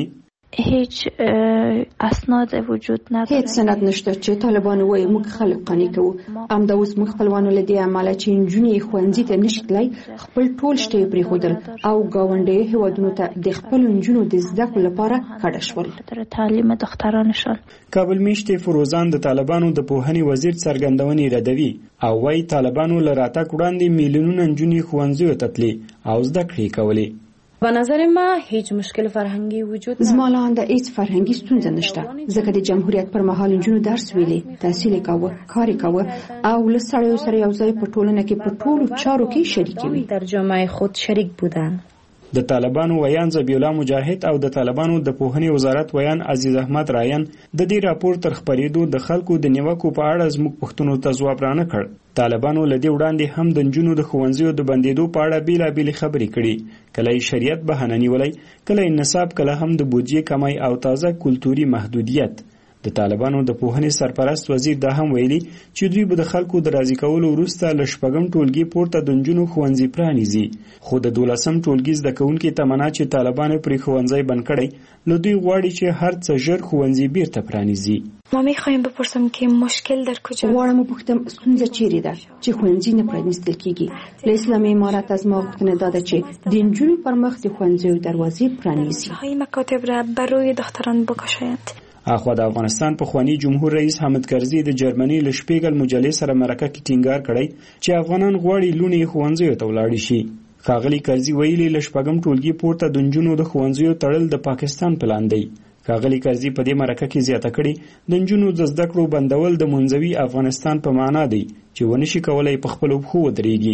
هیچ اسناد وجود نداره. هیڅ سند نشته چې طالبان وایي موږ خلک قانع کوو. همدا اوس موږ خپلوانو له دې عمله چې نجونې ښوونځي ته نشي تللی خپل ټول شی پرېښودل او ګاونډي هیوادونو ته د خپلو نجونو د زده کړو لپاره کډه شول. تعلیم دخترانشان. کابل میشتې فروزان د طالبانو د پوهنې وزیر څرګندونې ردوي او وايي طالبانو له راتګ وړاندې میلیونونه نجونې ښوونځیو ته تللې او زده کړې کولې. به نظر ما هیچ مشکل فرهنگی وجود نداره. زما لاندې هیڅ فرهنګي ستونزه نشته ځکه د جمهوریت پر مهال نجونو درس ویلي، تحصیل کاوه، کار کاوه او له سړیو سره یو ځای په ټولنه کې په ټولو چارو کې شریک وي. در جامعه خود شریک بودن. د طالبانو ویان ذبیح الله مجاهد او د طالبانو د پوهنې وزارت ویان عزیز احمد رایان د دې راپور تر خپرېدو د خلکو د نیوکو په اړه زموږ پوښتنو ته ځواب رانه کړ. طالبانو له دې وړاندې هم د نجونو د ښوونځیو د بندېدو په اړه بېلابېلې خبرې کړي. کله یې شریعت بهانه نیولی، کله یې نصاب، کله هم د بودجې کمی او تازه کلتوري محدودیت. د طالبانو د پوهنې سرپرست وزیر دا هم ویلي چې دوی به د خلکو د راضي کولو وروسته له شپږم ټولګي پورته د نجونو ښوونځي پرانیزي. خو د دولسم ټولګي زده کوونکي تمنا چې طالبانو پرې ښوونځی بند کړی، له دوی غواړي چې هر څه ژر ښوونځي بیرته پرانیزي. ما میخوایم بپرسم که مشکل در کجا؟ غواړم وپوښتم ستونزه چیرې ده چې ښوونځي نه پرانیستل کیږي. له اسلامي امارت از ما غوښتنه دا ده چې د نجونو پر مخ د ښوونځیو دروازې پرانیزي. مکاتب را برای دختران بگشایند. اخوا د افغانستان پخوانی جمهور رئیس حامد کرزي د جرمني له شپیګل مجلې سره مرکه کې ټینګار کړی چې افغانان غواړي لونې ښوونځیو ته ولاړ شي. ښاغلي کرزي ویلي له شپږم ټولګي پورته د نجونو د ښوونځیو تړل د پاکستان پلان دی. ښاغلي کرزي په دې مرکه کې زیاته کړې د نجونو د زده کړو بندول د منځوي افغانستان په معنا دی چې ونشي کولای په خپلو پښو ودرېږي.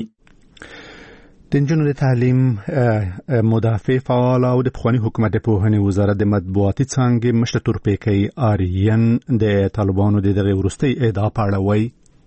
د نجونو د تعلیم مدافع فعال او د پخوانی حکومت د پوهنې وزارت د مطبوعاتي څانګې مشر تورپیکی آریان د طالبانو د دغه وروستۍ ادعا په اړه وایي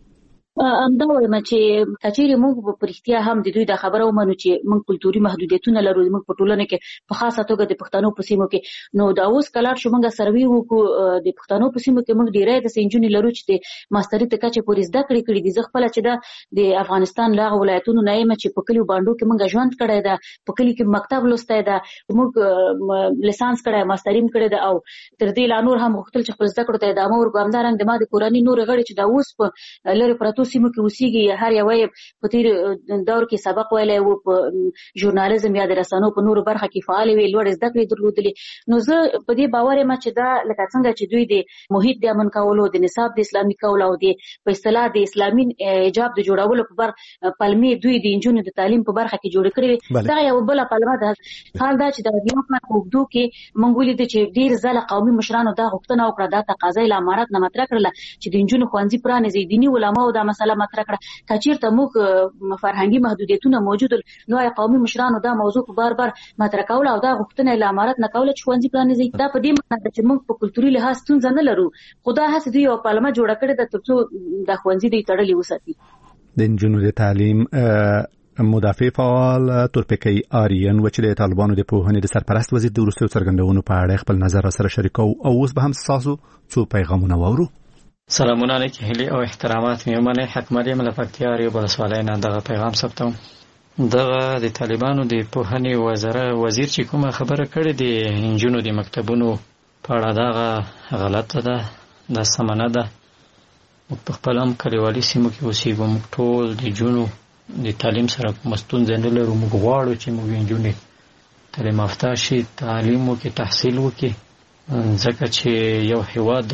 همدا وایم چې کچېرې موږ په رښتیا هم د دوی د خبره ومنو چې موږ کلتوري محدودیتونه لرو، موږ په ټولنه کې په خاصه توګه د پښتنو په سیمو کې، نو دا اوس کلاړ شو موږ سروي وکړو د پښتنو په سیمو کې موږ ډېری داسې نجونې لرو چې د ماستري تر کچې پورې زده کړې کړي دي. زه خپله چې دا د افغانستان له هغو ولایتونو نه یم چې په کلیو بانډو کې موږ ژوند کړی ده، په کلي کې مکتب لوستی ده، موږ لیسانس کړی، ماستري م کړې ده او تر دې لا نور هم غوښتل چې خپل زده کړو ته ادامه ورکړو. همدارنګه د ما د کورنۍ نورې غړي چې دا اوس په لرې پرتو سیمو کې اوسېږي، هر یوه یې په تېر دور کې سبق ویلی و، په ژورنالیزم یا د رسنیو په نورو برخه کې فعالې وې، لوړې زده کړې درلودلې. نو زه په دې باور یم چې دا لکه څنګه چې دوی د محیط د امن کولو، د نصاب د اسلامي کولو او د په اصطلاح د اسلامي حجاب د جوړولو په بر پلمې دوی د نجونو د تعلیم په برخه کې جوړې کړې وې. دغه یوه بله پلمه ده. حال دا چې د یو کال په اوږدو کې موږ ولیدو چې ډېر ځله قومي مشرانو دا غوښتنه وکړه، دا تقاضا یې له امارت نه مطرح کړله چې د نجونو ښوونځي پرانیزي. دیني علماو دا مسله مطرح کړه. که چېرته موږ فرهنګي محدودیتونه موجود نو قومي مشرانو دا موضوع په بار بار مطرح کوله او دا غوښتنه یې له امارت نه کوله چې ښوونځي پرانیزي. دا په دې معنی ده چې موږ په کلتوري لحاظ ستونزه نه لرو، خو دا هسې دوی یوه پلمه جوړه کړې ده تر څو دا ښوونځي دوی تړلي وساتي. د نجونو د تعلیم مدافع فعال تورپیکی آریان و چې د طالبانو د پوهنې د سرپرست وزیر د وروستیو څرګندونو په اړه خپل نظر سره شریکو او اوس به هم ستاسو څو پیغامونه واورو. سلامونه علیکم، هیلې او احترامات مې ومنئ. حکمت یم له پکتیا ریو ولسوالۍ نه دغه پیغام ثبتوم. دغه د طالبانو د پوهنې وزیر چې کومه خبره کړې د نجونو د مکتبونو په اړه دغه غلطه ده، دا سمه نه ده. موږ په خپل هم کلیوالي سیمو کې اوسېږو، موږ ټول د نجونو د تعلیم سره کومه ستونزه نه لرو. موږ غواړو چې موږ نجونې تعلیم یافته شي، تعلیم وکړي، تحصیل وکړي، ځکه چې یو هېواد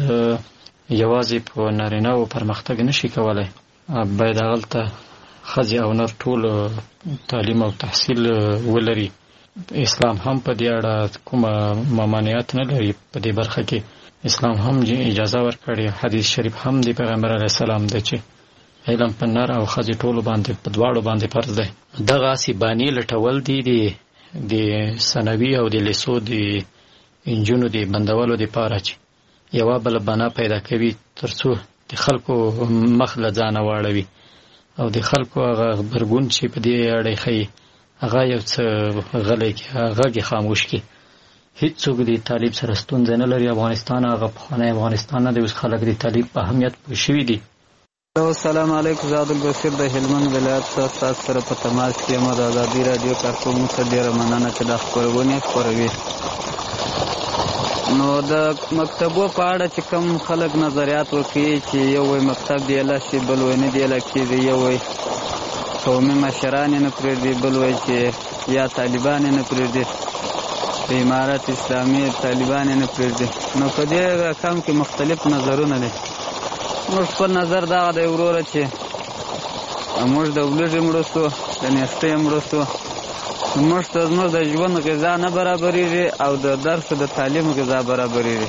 یوازې په نارینه‌وو پرمختګ نشي کولی، باید هغلته ښځې او نر ټول تعلیم او تحصیل ولري. اسلام هم په دې اړه کومه ممانعت نه لري. په دې برخه کې اسلام هم اجازه ورکړې. حدیث شریف هم د پیغمبر علیه السلام دی چې علم په نر او ښځې ټولو باندې په دواړو باندې فرض دی. دغسې بانې لټول دي د ثانوي او د لیسو د نجونو د بندولو دپاره چې یوه بله بنا پیدا کوي تر څو د خلکو مخ له ځانه واړوي او د خلکو هغه غبرګون چې په دې اړه یې ښیي هغه یو څه غلی کړي، غږ یې خاموش کړي. هېڅوک د تعلیم سره ستونزه نه لري. افغانستان هغه پخوانی افغانستان نه دی، اوس خلک د تعلیم په اهمیت پوه شوي دي. السلام علیکم، زه عبدالبصیر د هلمند ولایت څخه ستاسو سره په تماس کې یم. د ازادي راډیو کارکوونکو څخه ډېره مننه چې دا خپرونې خپروي. نو د مکتبو په اړه چې کوم خلک نظریات وکړي چې یو وایي مکتب دی اله شي بل وایي نه دی اله کېږي یو وایي قومي مشران یې نه پرېږدي بل وایي چې یا طالبان یې نه پرېږدي د امارت اسلامي طالبان یې نه پرېږدي نو په دې رقم کې مختلف نظرونه دي موږ خپل نظر دغه دی وروره چې موږ د ولږې مړه شو د نیستۍ مړه شو موږ ته زموږ د ژوند غذا نه برابرېږي او د درس د تعلیم غذا برابرېږي.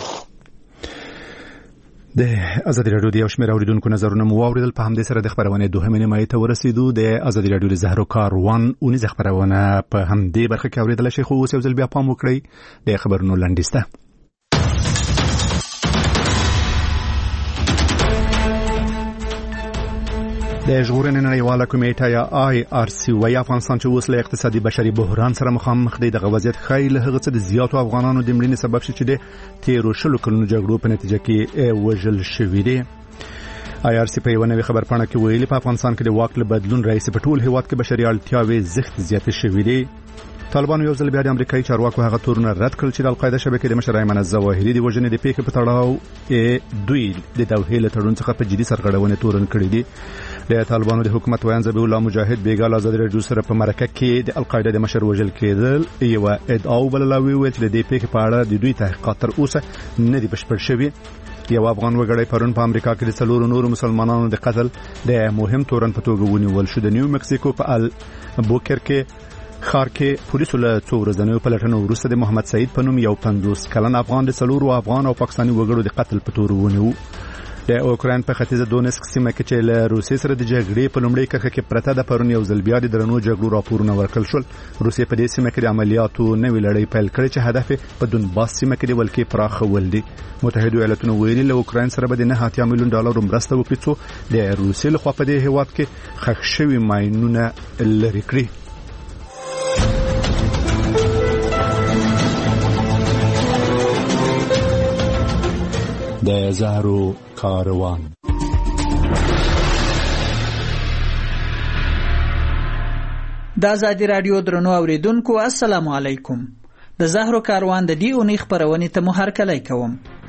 د ازادي راډیو د یو شمېر اوریدونکو نظرونه مو واورېدل. په همدې سره د خپرونې دوهمې نیمایي ته ورسېدو. د ازادي راډیو د زهرو کاروان اونیزه خپرونه په همدې برخه کې اورېدلی شئ، خو اوس یو ځل بیا پام وکړئ د خبرونو لنډیز ته. د ژغورنې نړیواله کمیټه یا آی آر سی وايي افغانستان چې اوس له اقتصادي بشري بحران سره مخامخ دی. دغه وضعیت ښایي له هغه څه د زیاتو افغانانو د مړینې سبب شي چې د تیرو شلو کلونو جګړو په نتیجه کې وژل شوي دي. آی آر سی په یوه نوې خبرپاڼه کې ویلي په افغانستان کې د واک له بدلون راهیسې په ټول هېواد کې بشري اړتیاوې زښت زیاتې شوي دي. طالبانو یو ځل بیا د امریکایي چارواکو هغه تورونه رد کړل چې د القاعده شبکې د مشر ایمن الظواهري د وژنې د پیښې په تړاو دوی د دوحې له تړون څخه په جدي سرغړونې تورن کړي دي. د طالبانو د حکومت ویان ذبیح الله مجاهد بیګا له ازادي راډیو سره په مرکه کې د القاعده د مشر وژل کېدل یوه ادعا وبلله. ویل چې د دې پیښې په اړه د دوی تحقیقات تر اوسه نه دي بشپړ شوي. یو افغان وګړی پرون په امریکا کې د څلورو نورو مسلمانانو د قتل د مهم تورن په توګه ونیول شو. د نیو مکسیکو په ال بوکر کې خار کې پولیسو له څو ورځنیو پلټنو وروسته د محمد سعید په نوم یو پنځوس کلن افغان د څلورو افغان او پاکستاني وګړو د قتل په تور ونیو. د اوکراین په ختیځه دونسک سیمه کې چې له روسیې سره د جګړې په لومړۍ کرښه کې پرته د پرون یو ځل بیا د درنو جګړو راپورونه ورکړل شول. روسیې په دې سیمه کې د عملیاتو نوې لړۍ پیل کړې چې هدف په دونباس سیمه کې د ولکې پراخول دي. متحده ایالاتونو ویلي له اوکراین سره به د نه اتیا میلیون ډالر مرسته وکړي څو د روسیې لخوا په دې هېواد کې ښخ شوي ماینونه لرې کړي. د زهرو کاروان د ازادي راډیو درنو اوریدونکو السلام علیکم. د زهرو کاروان د دې اونۍ خبرونې ته مو هرکلی کوم.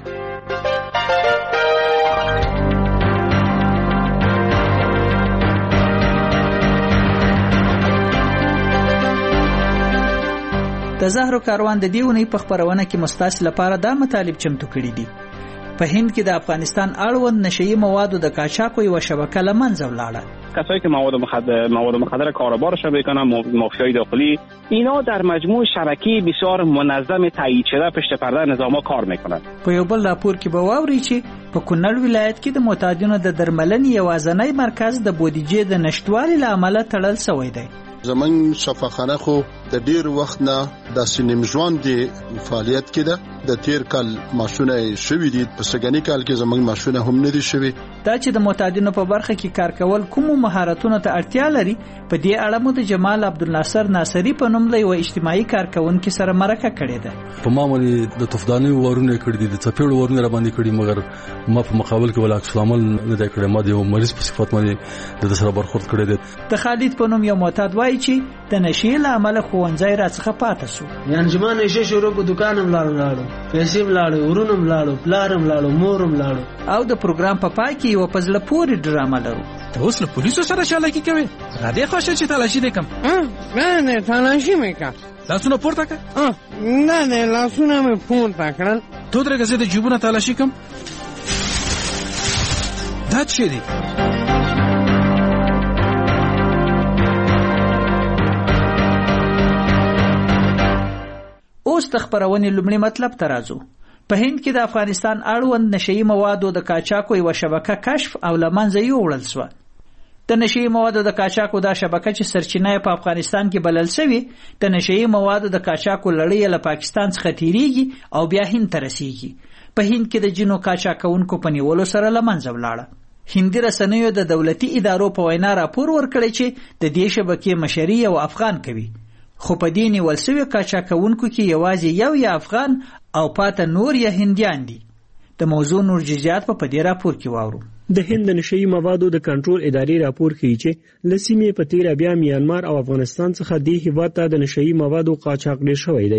د زهرو کاروان د دې اونۍ په خبرونه کې مستاس لپاره دا مطالب چمتو کړي دي. په هند کې د افغانستان اړوند نشئی موادو د قاچاق و شبکه له منځه ولاړه. کسایی که مواد مخدر مواد مخدر کاروبارش میکنن، مافیای داخلی، اینا در مجموع شبکه بسیار منظم تایید شده پشت پرده نظاما کار میکنن. په یو بل راپور کې به واوري چې په کونړ ولایت کې د معتادینو د درملنې یوازینی مرکز د بودیجې د نشټوالي له امله تړل شوی دی. زمون شفاخانه خو د ډیر وخت نه د سینم ژوند دی فعالیت کده د تیر کال ماشونه شوی دي په سګنی کال کې زمون ماشونه هم نه دي شوی. دا چې د معتادینو په برخه کې کار کول کوم مهارتونو ته اړتیا لري په دې اړه مو د جمال عبدالناصر ناصری په نوم له یو اجتماعي کارکونکو سره مرکه کړې ده. په معمولی د تفدانی ورونه کړې دي، د چپېړو ورونه را باندې کړې، مګر ما په مقابل کې ولا عکس العمل نه دی کړی. ما د یو مریض په صفت باندې د سره برخورد کړی دی. د خالد په نوم یو معتاد وایي چې د نشې له امله ښوونځی راڅخه پاتې شو. یعنې چې ما نشې شروع په دوکان هم لاړو لاړو پیسې هم لاړو ورونه هم لاړو پلار هم لاړو مور هم لاړو. او د پروګرام په پای کې یو په زړه پورې ډرامه لرو. ته اوس له پولیسو سره چالاکي کوې؟ را دې خوښه چې تلاشي دې کم؟ نه نه تلاشي مې کا. لاسونه پورته کړه؟ نه نه لاسونه مې پورته کړل. تو درګه زه د جیبونه تلاشي کم؟ دا څه دی؟ اوس د خبرونې لومړی مطلب ته راځو. په هند کې د افغانستان اړوند نشئی موادو د قاچاقو یو شبکه کشف او له منځه یوړل شوه. د نشئی موادو د قاچاقو دا شبکه چې سرچینه په افغانستان کې بلل شوی، د نشئی موادو د قاچاقو لړۍ له پاکستان څخه تیریږي او بیا هند ته رسیږي. په هند کې د جنو قاچاقونکو په نیولو سره له منځه ولاړه. هندي رسنیو د دولتي ادارو په وینا راپور ورکړی چې د دې شبکې مشري یو افغان کوي، خو په دې نیول شوي قاچاقونکو کې یوازې یو یا افغان او پاته نور یا هندیان دي. د موضوع نور جزئیات په دې راپور کې واورو. د هند نشئی موادو د کنټرول ادارې راپور کوي چې لسیمې په تیر بیا میانمار او افغانستان څخه د هیواد ته د نشئی موادو قاچاق ډیر شوی دی.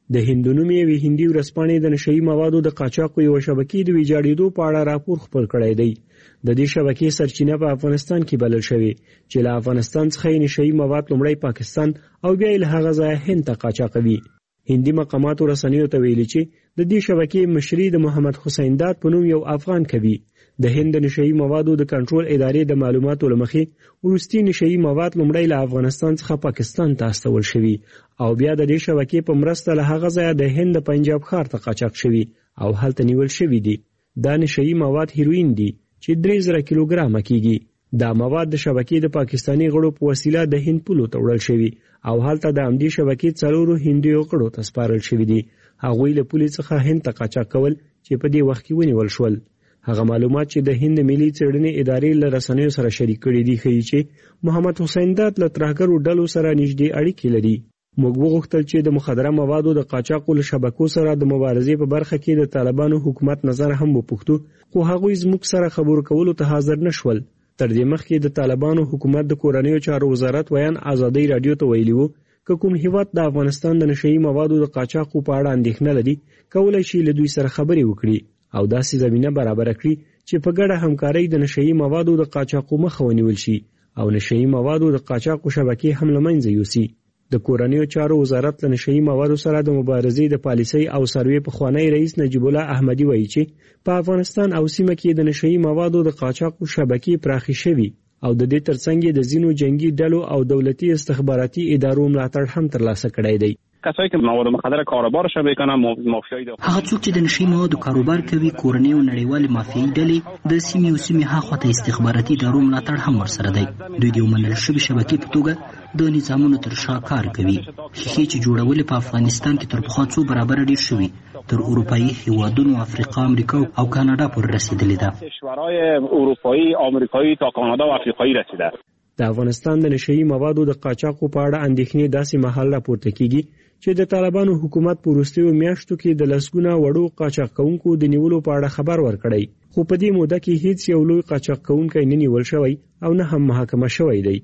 د هندونومي وی هندي ورسپانې د نشئی موادو د قاچاقو یو شبکې د ویجاړېدو په اړه راپور خپور کړی دی. د دې شبکې سرچینه په افغانستان کې بلل شوې چې له افغانستان څخه نشئی مواد لومړی پاکستان او بیا له هغه ځایه هند ته قاچاقوي. هندي مقاماتو رسنیو ته ویلي چې د دې شبکې مشري د محمد حسین داد په نوم یو افغان کوي. د هند نشئی موادو د کنټرول ادارې د معلوماتو لمخې وروستي نشئی مواد لومړی له افغانستان څخه پاکستان ته استول شوي او بیا د دې شبکې په مرسته له هغه ځایه د هند د پنجاب ښار ته قاچاق شوي او هلته نیول شوي دي. دا نشئی مواد هیروین دي چې درې زره کیلوګرامه کیږي. دا مواد د شبکې د پاکستانی غړو په وسیله د هند پولو ته وړل شوي او هلته د همدې شبکې څلورو هندي غړو ته سپارل شوي دي. هغوی له پولې څخه هند ته قاچاق کول چې په دې وخت کې ونیول شول. هغه معلومات چې د هند ملي څېړنې ادارې له رسنیو سره شریک کړي دي ښیي چې محمد حسین داد له ترهګرو ډلو سره نږدې اړیکې لري. موږ وغوښتل چې د مخدره موادو د قاچاقو له شبکو سره د مبارزې په برخه کې د طالبانو حکومت نظر هم وپوښتو خو هغوی زموږ سره خبرو کولو ته حاضر نشول. تر دې مخکې د طالبانو حکومت د کورنیو چارو وزارت ویان ازادي رادیو ته ویلي وو که کوم هیواد د افغانستان د نشئی موادو د قاچاقو په اړه اندېښنه لري کولی شي له دوی سره خبرې وکړي او داسې زمینه برابره کړي چې په ګډه همکارۍ د نشئی موادو د قاچاقو مخه ونیول شي او نشئی موادو د قاچاقو شبکې هم له منځه یوسي. د کورنیو چارو وزارت له نشئی موادو سره د مبارزې د پالیسۍ او سروې پخوانی رئیس نجیب الله احمدي وایي چې په افغانستان او سیمه کې د نشئی موادو د قاچاقو شبکې پراخې شوي او د دې ترڅنګ د ځینو جنگي ډلو او دولتي استخباراتي ادارو ملاتړ هم ترلاسه کړی دی. کسایی که مواد مخدر کاروبارش میکنن مافیایی داخلی هغه څوک چې د نشئی موادو کاروبار کوي کورنۍ او نړیوالې مافیایي ډلې د سیمې او سیمې هاخوا ته استخباراتي ادارو ملاتړ هم ورسره دی. دوی د یو منل شوي شبکې په توګه د نظامونو تر شا کار کوي. ښیښې چې جوړول په افغانستان کې تر پخوا څو برابره ډېر شوي تر اروپایي هیوادونو افریقا امریکا او کاناډا پورې رسیدلې ده. کشورهای اروپایي امریکایي تا کانادا او افریقایي رسیده. د افغانستان د نشئی موادو د قاچاقو په اړه اندېښنې داسې مهال راپورته کیږي چې د طالبانو حکومت په وروستیو میاشتو کې د لسګونه وړو قاچاق کوونکو د نیولو په اړه خبر ورکړی خو په دې موده کې هیڅ یو لوی قاچاق کوونکی نه نیول شوی او نه هم محاکمه شوی دی.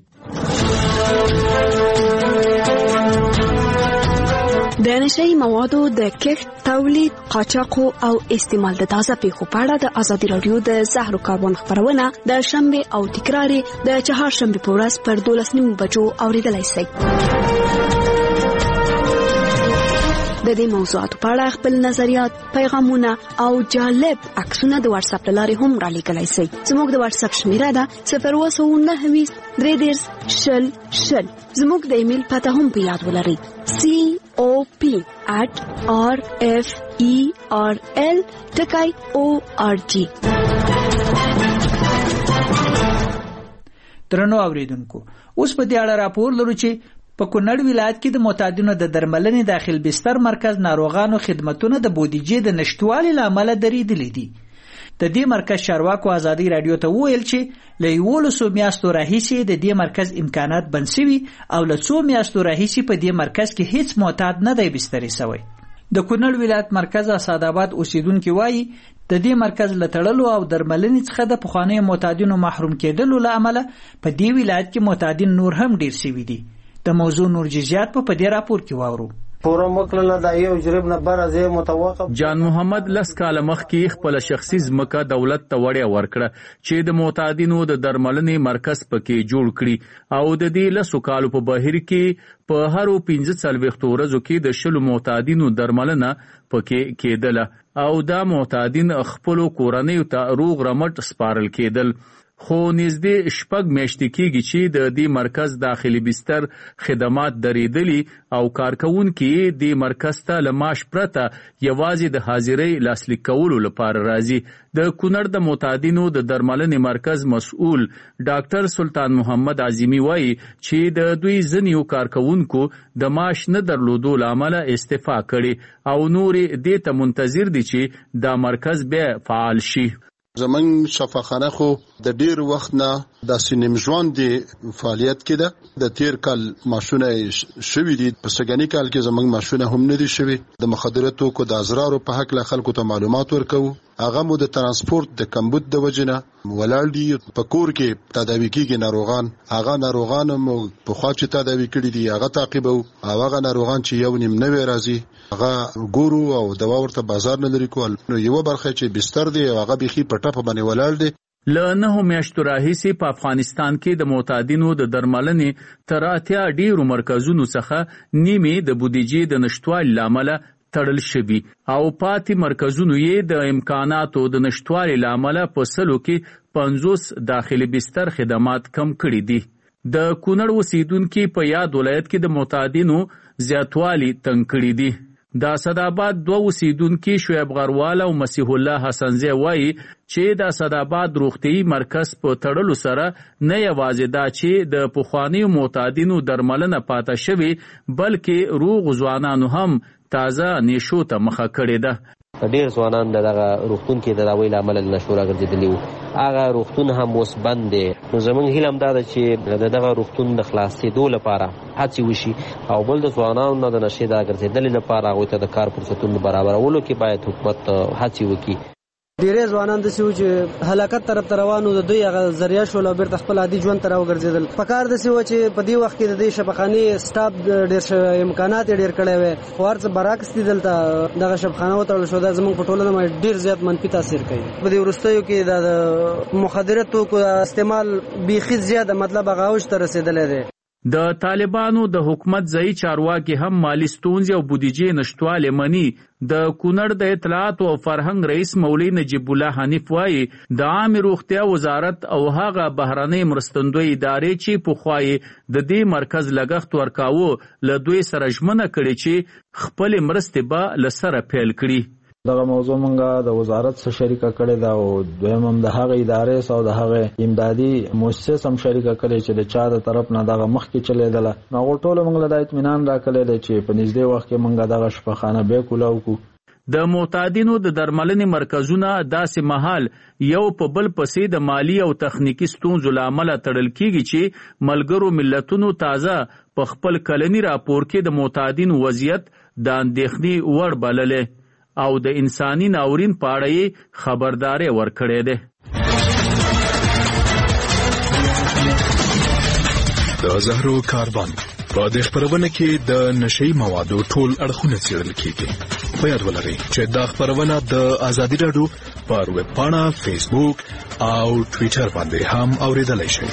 د نشئی موادو د کښت، تولید، قاچاقو او استعمال د تازه پیښو په اړه د ازادي رادیو د زهرو کاربن خبرونه د شنبه او تکرار د چهارشنبه په ورځ پر دولس نیمو بجو اوریدلای شئ. د دې موضوعاتو په اړه خپل نظریات، پیغامونه او جالب عکسونه د واتس اپ لارې هم را لیږلی شئ. زموږ د واتس اپ شمیره ده صفر اووه سوه نهه ویشت درې دېرش شل شل. زموږ د ایمیل پته هم په یاد ولرئ سی او پی at r f e r l ټکی او ار جی. درنو اوریدونکو اوس په دې اړه راپور لرو چې په کونړ ولایت کې د معتادینو د درملنې داخل بستر مرکز ناروغانو خدماتونه د بودیجې د نشټوالي لامل درېدلې دي. د دې مرکز چارواکو ازادي رادیو ته وویل چې له یولسو میاشتو راهیسې د دې مرکز امکانات بند شوي او له څو میاشتو راهیسې په دې مرکز کې هیڅ معتاد نه دی بستري شوی. د کونړ ولایت مرکز اسعدآباد اوسیدونکو وایي د دې مرکز له تړلو او درملنې څخه د پخوانیو معتادینو محروم کېدلو له امله په دې ولایت کې معتادین نور هم ډیر شوي دي. د موضوع نور جزئیات په دې راپور کې واورو. پورا مکلله د یو جرب نه بر ازه متوقف جان محمد لس کال مخکې خپل شخصي ځمکه دولت ته وړیا ورکړه چې د معتادینو د درملنې مرکز پکې جوړ کړي او د دې لسو کالو په بهیر کې په هرو پنځه څلوېښتو ورځو کې د شلو معتادینو درملنه پکې کېدله او دا معتادین خپلو کورنیو ته روغ رمټ سپارل کېدل. خو نږدې شپږ میاشتې کېږي چې د دې مرکز داخلي بستر خدمات درېدلي او کارکوونکي دې مرکز ته له معاش پرته یوازې د حاضرۍ لاسلیک کولو لپاره راځي. د کونړ د معتادینو د درملنې مرکز مسؤل ډاکټر سلطان محمد عظیمی وایي چې د دوی ځینیو کارکوونکو د معاش نه درلودو له امله استعفا کړې او نورې دې ته منتظر دي چې دا مرکز بیا فعال شي. زمنګ شفاخانه خو د ډیر وخت نه د سینم ژوند دی فعالیت کې ده د تیر کال ماشونه شوي دي په سګنی کال کې زمنګ ماشونه هم نه دي شوي د مخدراتو کو د ازرارو په حق له خلکو ته معلومات ورکو هغه مو د ترانسپورت د کمبود د وجنه ولاړ دي په کور کې تداوی کیږي ناروغان هغه ناروغان مو په خوا چې تداوی کړي دي هغه تعقیب او هغه ناروغان چې یو نیم نوي راځي هغه ګورو او دوا ورته بازار نه لري کول نو یو برخه چې بستر دی هغه بيخي پټه په باندې ولاړ دي له نهو میاشتو راهیسې په افغانستان کې د معتادینو د درملنې تر اتیا ډیرو مرکزونو څخه نیمه د بودیجې د نشټوالي لامل تړل شوي او پاتې مرکزونو یې د امکاناتو د نشټوالي لامل په سلو کې پنځوس داخلي بستر خدمات کم کړي دي د کونړ اوسیدونکو په یاد ولایت کې د معتادینو زیاتوالی تنګ کړي دي د اسداباد دوه اوسیدونکو شعیب غروال او مسیح الله حسنزی وایي چې د اسداباد روغتي مرکز په تړلو سره نه یوازې دا چې د پخواني معتادینو درملنه پاته شوی بلکې روغ ځوانانو هم تازه نشو ته مخه کړې ده ډیر ځوانان دغه روغتون کې د داوی لامل نشو راګرځېدلي وو هغه روغتون هم اوس بند دی نو زموږ هیله هم دا ده چې دغه روغتون د خلاصېدو لپاره هڅې وشي او بل د ځوانانو نه د نشې د راګرځېدلې لپاره هغوی ته د کار فرصتونو برابرولو کې باید حکومت هڅې وکړي ډیرې ځوانان داسې وو چې هلاکت طرف ته روان وو د دوی هغه ذریعه شول او بیرته خپل عادي ژوند ته راوګرځېدل په کار داسې وو چې په دې وخت کې د دې شفاخانې سټاف ډېر شوی امکانات یې ډېر کړی وی خو هر څه برعکس دي دلته دغه شفاخانه وتړل شو دا زموږ په ټولنه باندې ډېر زیات منفي تاثیر کوي په دې وروستیو کې د مخدره توکو استعمال بیخي زیاته مطلب هغه اوج ته رسېدلی دی د طالبانو د حکومت ځای چارواکي هم مالی ستونزې او بودیجې نشټوالی مني د کونړ د اطلاعات او فرهنګ رئیس مولوی نجیب الله حنیف وایي د عامه روغتیا وزارت او هغه بهرنۍ مرستندوی ادارې چې پخوای د دې مرکز لګښت ورکاوه له دوی سره ژمنه کړې چې خپل مرستې به لسره پیل کړي دغه موضوع مونږه د وزارت سره شریکه کړې ده او دویم هم د هغه ادارې او د هغه امدادي مؤسسه هم شریکه کړې چې د چا د طرف نه دغه مخ کې چلیدله نو ټول مونږ له اطمینان راکړل چې په نږدې وخت کې مونږه دغه شفاخانه به کولاو کو د معتادینو د درملنې مرکزونه داسې مهال یو په بل پسې د مالی او تخنیکی ستونزو لامل تړل کیږي چې ملګرو ملتونو تازه په خپل کلنی راپور کې د معتادینو وضعیت د اندېښنې وړ بللې او د انساني ناورین په اړه خبرداري ورکړې ده د زهرو کاروان په دې خبرونه کې د نشئی موادو ټول اړخونه څېړل کیږي په یاد ولرئ چې دا خبرونه د ازادي راډیو پر ویب پاڼه فیسبوک او ټوئیټر باندې هم اوریدلای شئ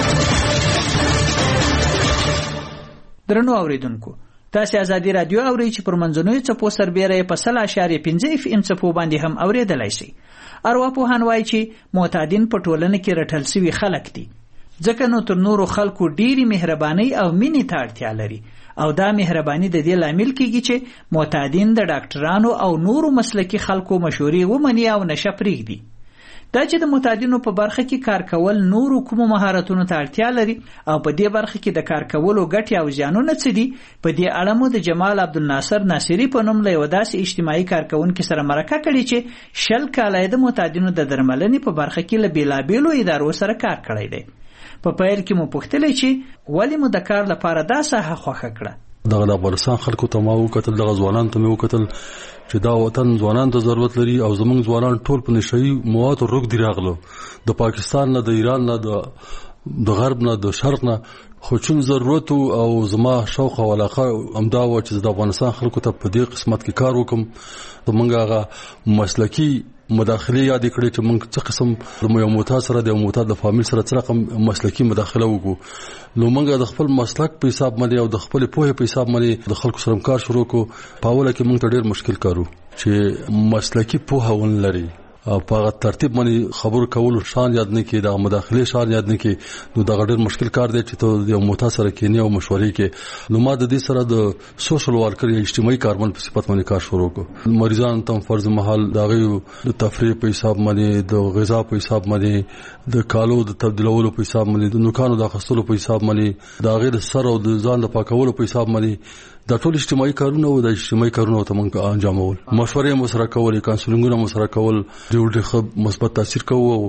درنو اوریدونکو تاسو ازادي رادیو اورئ چې پر منځنوي څپو سربېره په سل اشاریه پنځه اف ام څپو باندې هم اوریدلای شئ ارواپوهان وایي چې معتادین په ټولنه کې رټل شوي خلک دي ځکه نو تر نورو خلکو ډېری مهرباني او مینې ته اړتیا لري او دا مهرباني د دې لامل کیږي چې معتادین د ډاکټرانو او نورو مسلکي خلکو مشورې ومني او نشه پرېږدي دا چې د معتادینو په برخه کې کار کول نورو کومو مهارتونو ته اړتیا لري او په دې برخه کې د کار کولو ګټې او زیانونه څه دي په دې اړه مو د جمال عبدالناصر ناصری په نوم له یو داسې اجتماعي کارکونکي سره مرکه کړې چې شل کاله د معتادینو د درملنې په برخه کې له بیلابیلو ادارو سره کار کړی دی په پیل کې مو پوښتلې چې ولې مو د کار لپاره دا ساحه خوښه کړه دغه د افغانستان خلکو ته ما وکتل دغه ځوانان ته مې وکتل چې دا وطن ځوانان ته ضرورت لري او زمونږ ځوانان ټول په نشئی موادو روغ دی راغلو د پاکستان نه د ایران نه د غرب نه د شرق نه خو چون ضرورت او زما شوق او علاقه امدا و چې د افغانستان خلکو ته په دې قسمت کې کار وکم زمونږ هغه مسلکی مداخله یاد کړې چې موږ څه قسم د یو معتاد سره د یو معتاد د فامیل سره څه رقم مسلکی مداخله وکړو نو موږ د خپل مسلک په حساب باندې او د خپل پوهه په حساب باندې د خلکو سره کار شروع کو په اوله کې موږ ته ډېر مشکل کارو چې مسلکی پوهه ون لري په ترتیب باندې خبرو کول شان یاد نه کې د مداخله شان یاد نه کې نو دا ډېر مشکل کار دی چې ته یو معتاد سره کې نه او مشورې کې نو ما د دې سره د سوشل ورکر یا اجتماعي کارمن په صفت باندې کار شروع کو مریضان ته فرض محل دغه د تفریح په حساب باندې د غذا په حساب باندې د کالو د تبدیلولو په حساب باندې د نوکانو د خصلو په حساب باندې د غیر سر او د ځان د پاکولو په حساب باندې دا ټول اجتماعي کارونه او د اجتماعي کارونه ته موږ انجامول مشورې مو سره کولې کانسلینګونه مو سره کول ډېر ډېر مثبت تاثیر کوو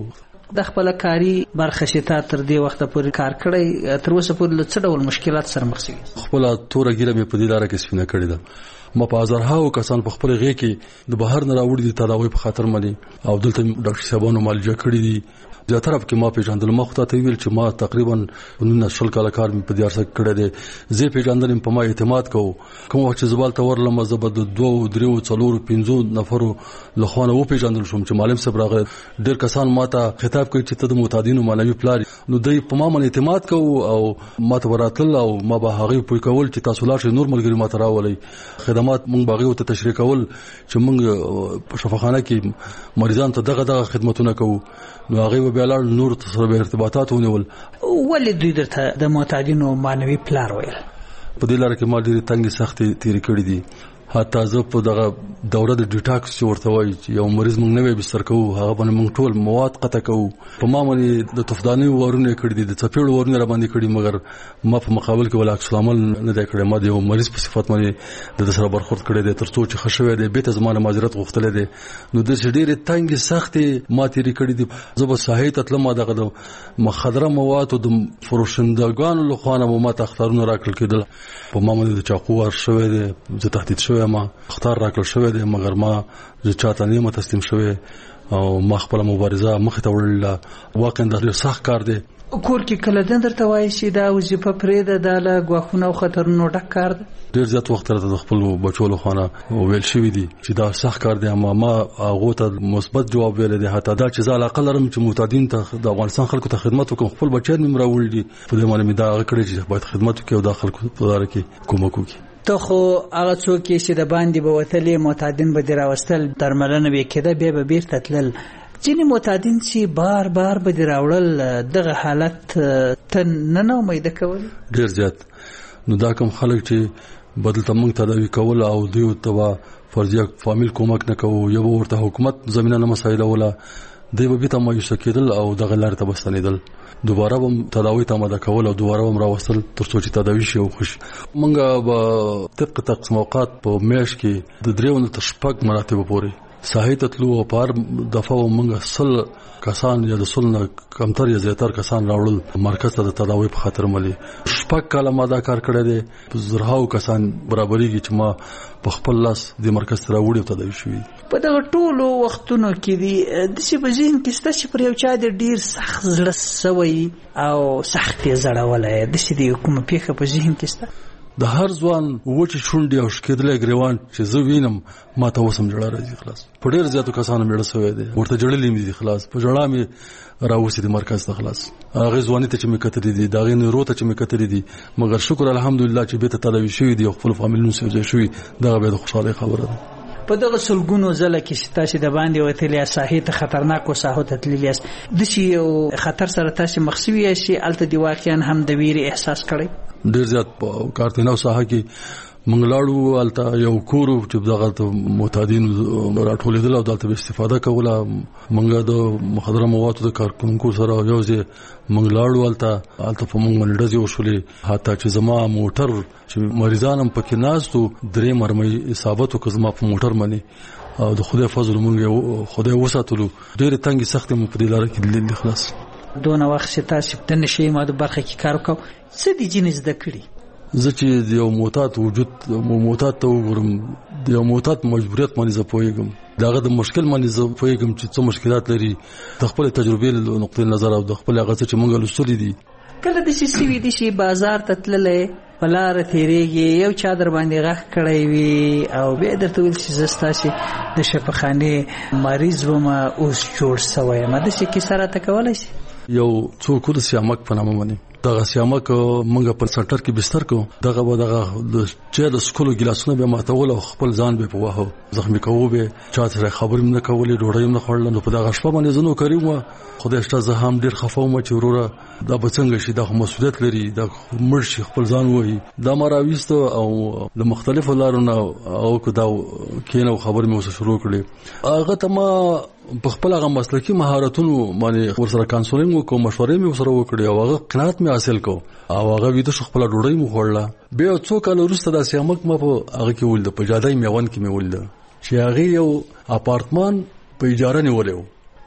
د خپل کاری برخه شته تر دې وخت پورې کار کړی تر اوسه پورې څه ډول مشکلات سره مخ شوي خپل توره ګیره مې په دې لار کې سپینه کړې ده ما په هزارهاو کسان په خپل غې کې د بهر نه راوړي دي تداوی په خاطر باندې او دلته ډاکټر صاحبانو معالجه کړې دي زیاتره په کې ما پیژندل ما خو ته ویل چې ما تقریبا نن شل کال کار په دې ارسه کړی دی زه پیژندل په ما اعتماد کوم کوم وخت چې زبال ته ورلم زبد دوه درو څلور پنځو نفرو لخوانه و پیژندل شوم چې معلم صاحب راغی ډېر کسان ماته خطاب کوي چې ته د معتادینو معنوي پلار نو دوی په ما باندې اعتماد کوي او ما ته وراتل او ما به هغه پوي کول چې تاسو لا شي نور ملګری ما ته راولي خدمات مونږ باغي ته تشریح کول چې مونږ په شفاخانه کې مریضان ته دغه دغه خدماتونه کوو نو هغه به بلار نور سره به ارتباطات ونیول ولې دوی درته د معتادینو معنوي پلار ویل په دې لار کې ما ډېری تنګي سختي تیر کړې دي حتی زه په دغه دوره د ډیټاکس چې ورته وایي چې یو مریض موږ نه بستر کوو هغه باندې موږ ټول مواد قطع کوو په ما باندې د تفداني ورونه کړی دي د چپېړو ورونه را باندې کړی مګر ما په مقابل کې ولا عکس العمل نه دی کړی ما د یو مریض په صفات باندې د سره برخورد کړی دی ترڅو چې خښوي دی به ته زمانه معذرت غوښتل دي نو د ډېرې تنګي سختي ما تیر کړی دي زه به صحیح تطلم ما دغه د مخدره مواد او د فروشندگانو له خوانه ما تختارونه راکړل کېدل په ما باندې د چاقو ور شوی دی زه تهدید شوی ما اختار راکړل شوی دی مګر ما زه چاته نه تسلیم شوی او ما خپل مبارزه مخ ته وړل واقعا د سخت کار دی کور کې کله د درته وایي چې دا وظیفه پرې ده د له غواخونو او خطرونو ډک کار ده ډېر زیات وخت راته د خپل بچو له خانه ویل شوی دی چې دا سخت کار دی اما ما هغه ته مثبت جواب ویل دی حتی دا چې زه علاقه لرم چې معتادین ته د افغانستان خلکو ته خدمت وکړم خپل بچیان مې راوړل دي په دې معنی مې دا کړی چې باید خدمت وکړو د خلکو په لار کې کومک وکړي ته خو هغه څوک چې د باندې به وتلې معتادین به دراوستل درملنه به کېده به به بیرته تلل ځینې معتادین چې بار بار به دراوړل دغه حالت ته نه نه امید کول ډیر زیات نو دا کوم خلک چې بدل تمنګ تداوی کول او دوی ته فرضیه فامیل کومک نه کوو یو ورته حکومت زمينه نه مسایل ولا دوی به ته مایوس کېدل او دغه لار ته بستنیدل دوباره هم تداوی ته ماده کول او دوباره هم راوستل ترڅو چې تداوی شي او خوش مونږه به طبق تقسیم اوقات په میش کې د دریو نه تر شپږ مراتب پورې صحیح تطلو او پر دفعه مونږه سل کسان یا د سل نه کمتر یا زیاتر کسان راوړل مرکز ته د تداوی په خاطر ملي شپږ کاله ما دا کار کړی دی زرهاو کسان برابرېږي چې ما په خپل لاس د مرکز ته راوړی تداوی شوی په دغه ټولو وختونو کې دی د سی په ذهن کې ستاسو پر یو چا د ډیر سخت زړه سوی او سخت زړولای د سی د کوم پیخه په ذهن کې ستاسو د هر ځوان وچ شونډي او شکېدلې ګریوان چې زه وینم ما ته وسم جوړه راځي خلاص په ډیر زیاتو کسانو مړ شوی دی ورته جوړلې مې دي خلاص په جوړه مې راوسی د مرکز ته خلاص هغه ځواني ته چې مې کتلې دي دا غي نه روته چې مې کتلې دي مګر شکر الحمدلله چې به ته تداوی شوی دی او خپل فامیلونو سره شوی دا به د خوشاله خبره ده په دغه سلګونو ځله کې تاسو د باندې وتلې ساحې ته خطرناک او ساحو ته تللی است د شي یو خطر سره تاسو مخسوي شي الته دی واقعا هم د ویری احساس کړی ډیر زیات په کارتینو ساحه کې منګلاړو الته یو کورو چې دغه معتادین راټولېدل او دلته استفاده کوله منګه د مخدره موادو د کارکونکو سره یو ځای منګلاړو الته الته په منګ منډز یو شولې حتی چې زما موټر چې مریضان هم پکې ناستو درې مرمۍ اصابت وکړ زما په موټر باندې او د خدای فضل مونږ خدای وساتلو ډېر تنګي سخت مو په دې لار کې لیدل خلاص دونه وخت چې تاسو د نشي ماده برخه کې کار وکاو څه دي جنس د کړی زه چې د یو معتاد وجود معتاد ته وګورم د یو معتاد مجبوریت باندې زه پوهیږم داغه د مشکل باندې زه پوهیږم چې څه مشکلات لري د خپل تجربې له نقطې نظر او د خپل هغه چې موږ لوستل دي کله د شي وی دي شي بازار ته تللې بلار تیریږي یو چا در باندې غاخ کړی وي او به درته ویل چې زستا شي د شفاخانه مریض ومه اوس جوړ سوی ما د شي کی سره تکولای شي یو څوک د سیامک په نامه باندې دغه سیامک مونږ په سنټر کې بستر کو دغه به دغه چې د سکولو ګلاسونه به ماتول او خپل ځان به په واه زخمی کوو به چا سره خبرې نه کولې ډوړې نه خورل نو په دغه شپه باندې زنو کړیو خدای شته زه هم ډیر خفاوم چې وروره دا بڅنګ شي د مسؤلیت لري د مرشي خپل ځان وایي دا مراويست او د مختلفو لارو نه او کدا کینو خبر مې وسه شروع کړې هغه ته ما په خپل هغه مسلکی مهارتونو باندې ورسره کانسولینګ وکړو مشورې مې ورسره وکړې او هغه قناعت مې حاصل کو او هغه ویده شو خپل ډوډۍ مو خورله به څو کال وروسته د سیامک ما په هغه کې ولده په جادای میوان کې مې ولده چې هغه یو اپارتمان په اجاره نیولیو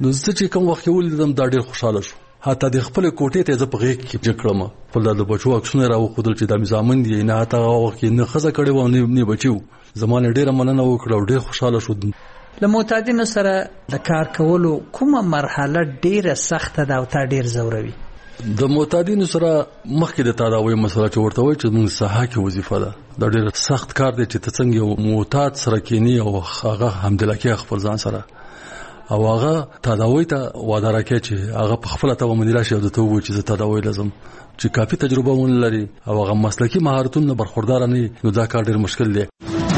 نو زه چې کوم وخت ولیدم دا ډېر خوشاله شو. حتی د خپل کوټې ته زه په غېږ کې جکړم په د بچو عکسونه راوښودل چې دا مزامن دي نه حتی هغه وخت کې نه ښځه کړې وه نه بچي وو. زمانه ډېره مننه وکړه او ډېر خوشاله شو. له معتادینو سره د کار کولو کومه مرحله ډېره سخته ده او تا ډېر ځوروي؟ د معتادینو سره مخکې د تداوی مسله چې ورته وایي چې موږ ساحه کې وظیفه ده، دا ډېر سخت کار دی چې ته څنګه یو معتاد سره کینی او هغه همدلکي خپل ځان سره او هغه تداوی ته وعده راکړي چې هغه په خپل ته ومني راشي او ته وایي چې زه تداوی لازم چې کافي تجربه ونه لري او هغه مسلکي مهارتونه برخوردار نه نو دا کار ډېر مشکل دی.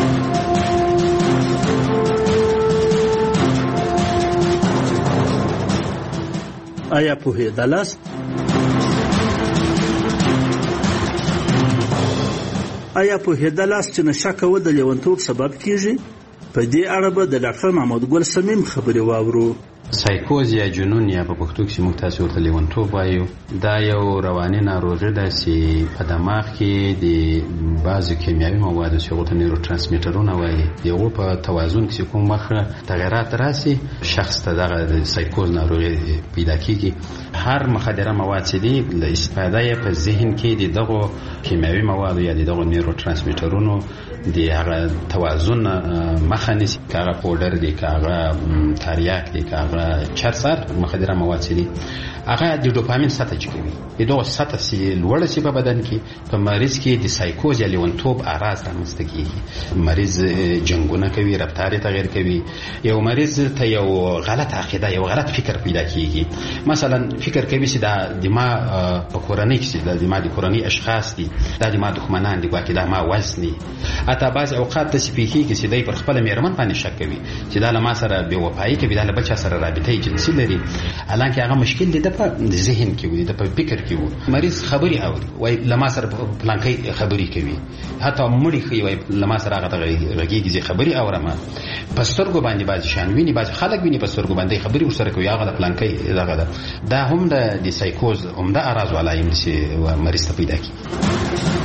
آیا پوهېدلاست؟ آیا پوهېدلاست چې نشه کول د لیونتوب سبب کیږي؟ په دې اړه به د ډاکټر محمد ګل صمیم خبرې واورو. سایکوز یا جنون یا په پښتو کې موږ تاسو ورته لیونتوب وایو، دا یو رواني ناروغي ده چې په دماغ کې د بعضو کیمیاوي موادو چې هغو ته نیورو ترانسمیټرونه وایي د هغو په توازن کې کوم مخه تغیرات راسي شخص ته دغه د سایکوز ناروغي پیدا کیږي. هر مخدره مواد چې دي له استفاده یې په ذهن کې د دغو کیمیاوي موادو یا د دغو نیورو ترانسمیټرونو د هغه توازن مخه نیسي، که هغه پوډر دی که هغه تریاک دی که هغه چرسر مخدره مواد چې دي هغه د ډوپامین سطح چې کوي د دغه سطح چې لوړه شي په بدن کې په مریض کې د سایکوز یا لیونتوب اعراض رامنځته کېږي. مریض جنګونه کوي، رفتار تغیر کوي، یو مریض ته یو غلط عقیده یو غلط فکر پیدا کېږي. مثلا فکر کوي چې دا د ما په کورنۍ کې چې د ما د کورنۍ اشخاص دي دا د ما دښمنان دي ګواکې دا ما وزني. حتی بعض اوقات داسې پیښیږي چې دی پر خپله مېرمن باندې شک کوي چې دا له ما سره بې وفایي کوي، دا له بل چا سره رابطه جنسي لري، حالانکه هغه مشکل دی د په ذهن کې وي د په فکر کې وي. مریض خبري اوري وایي له ما سره پلانکۍ خبرې کوي، حتی مړي ښیي وایي له ما سره هغه ته غږېږي زه خبرې اورم. په سترګو باندې بعضې شیان ویني، بعضې خلک ویني په سترګو باندې خبرې ورسره کوي، هغه د پلانکۍ دغه ده. دا هم د سایکوز عمده اعراض او علایم دي چې مریض ته پیدا کېږي.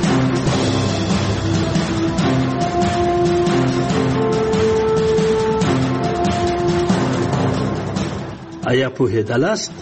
آیا پوهېدلاست؟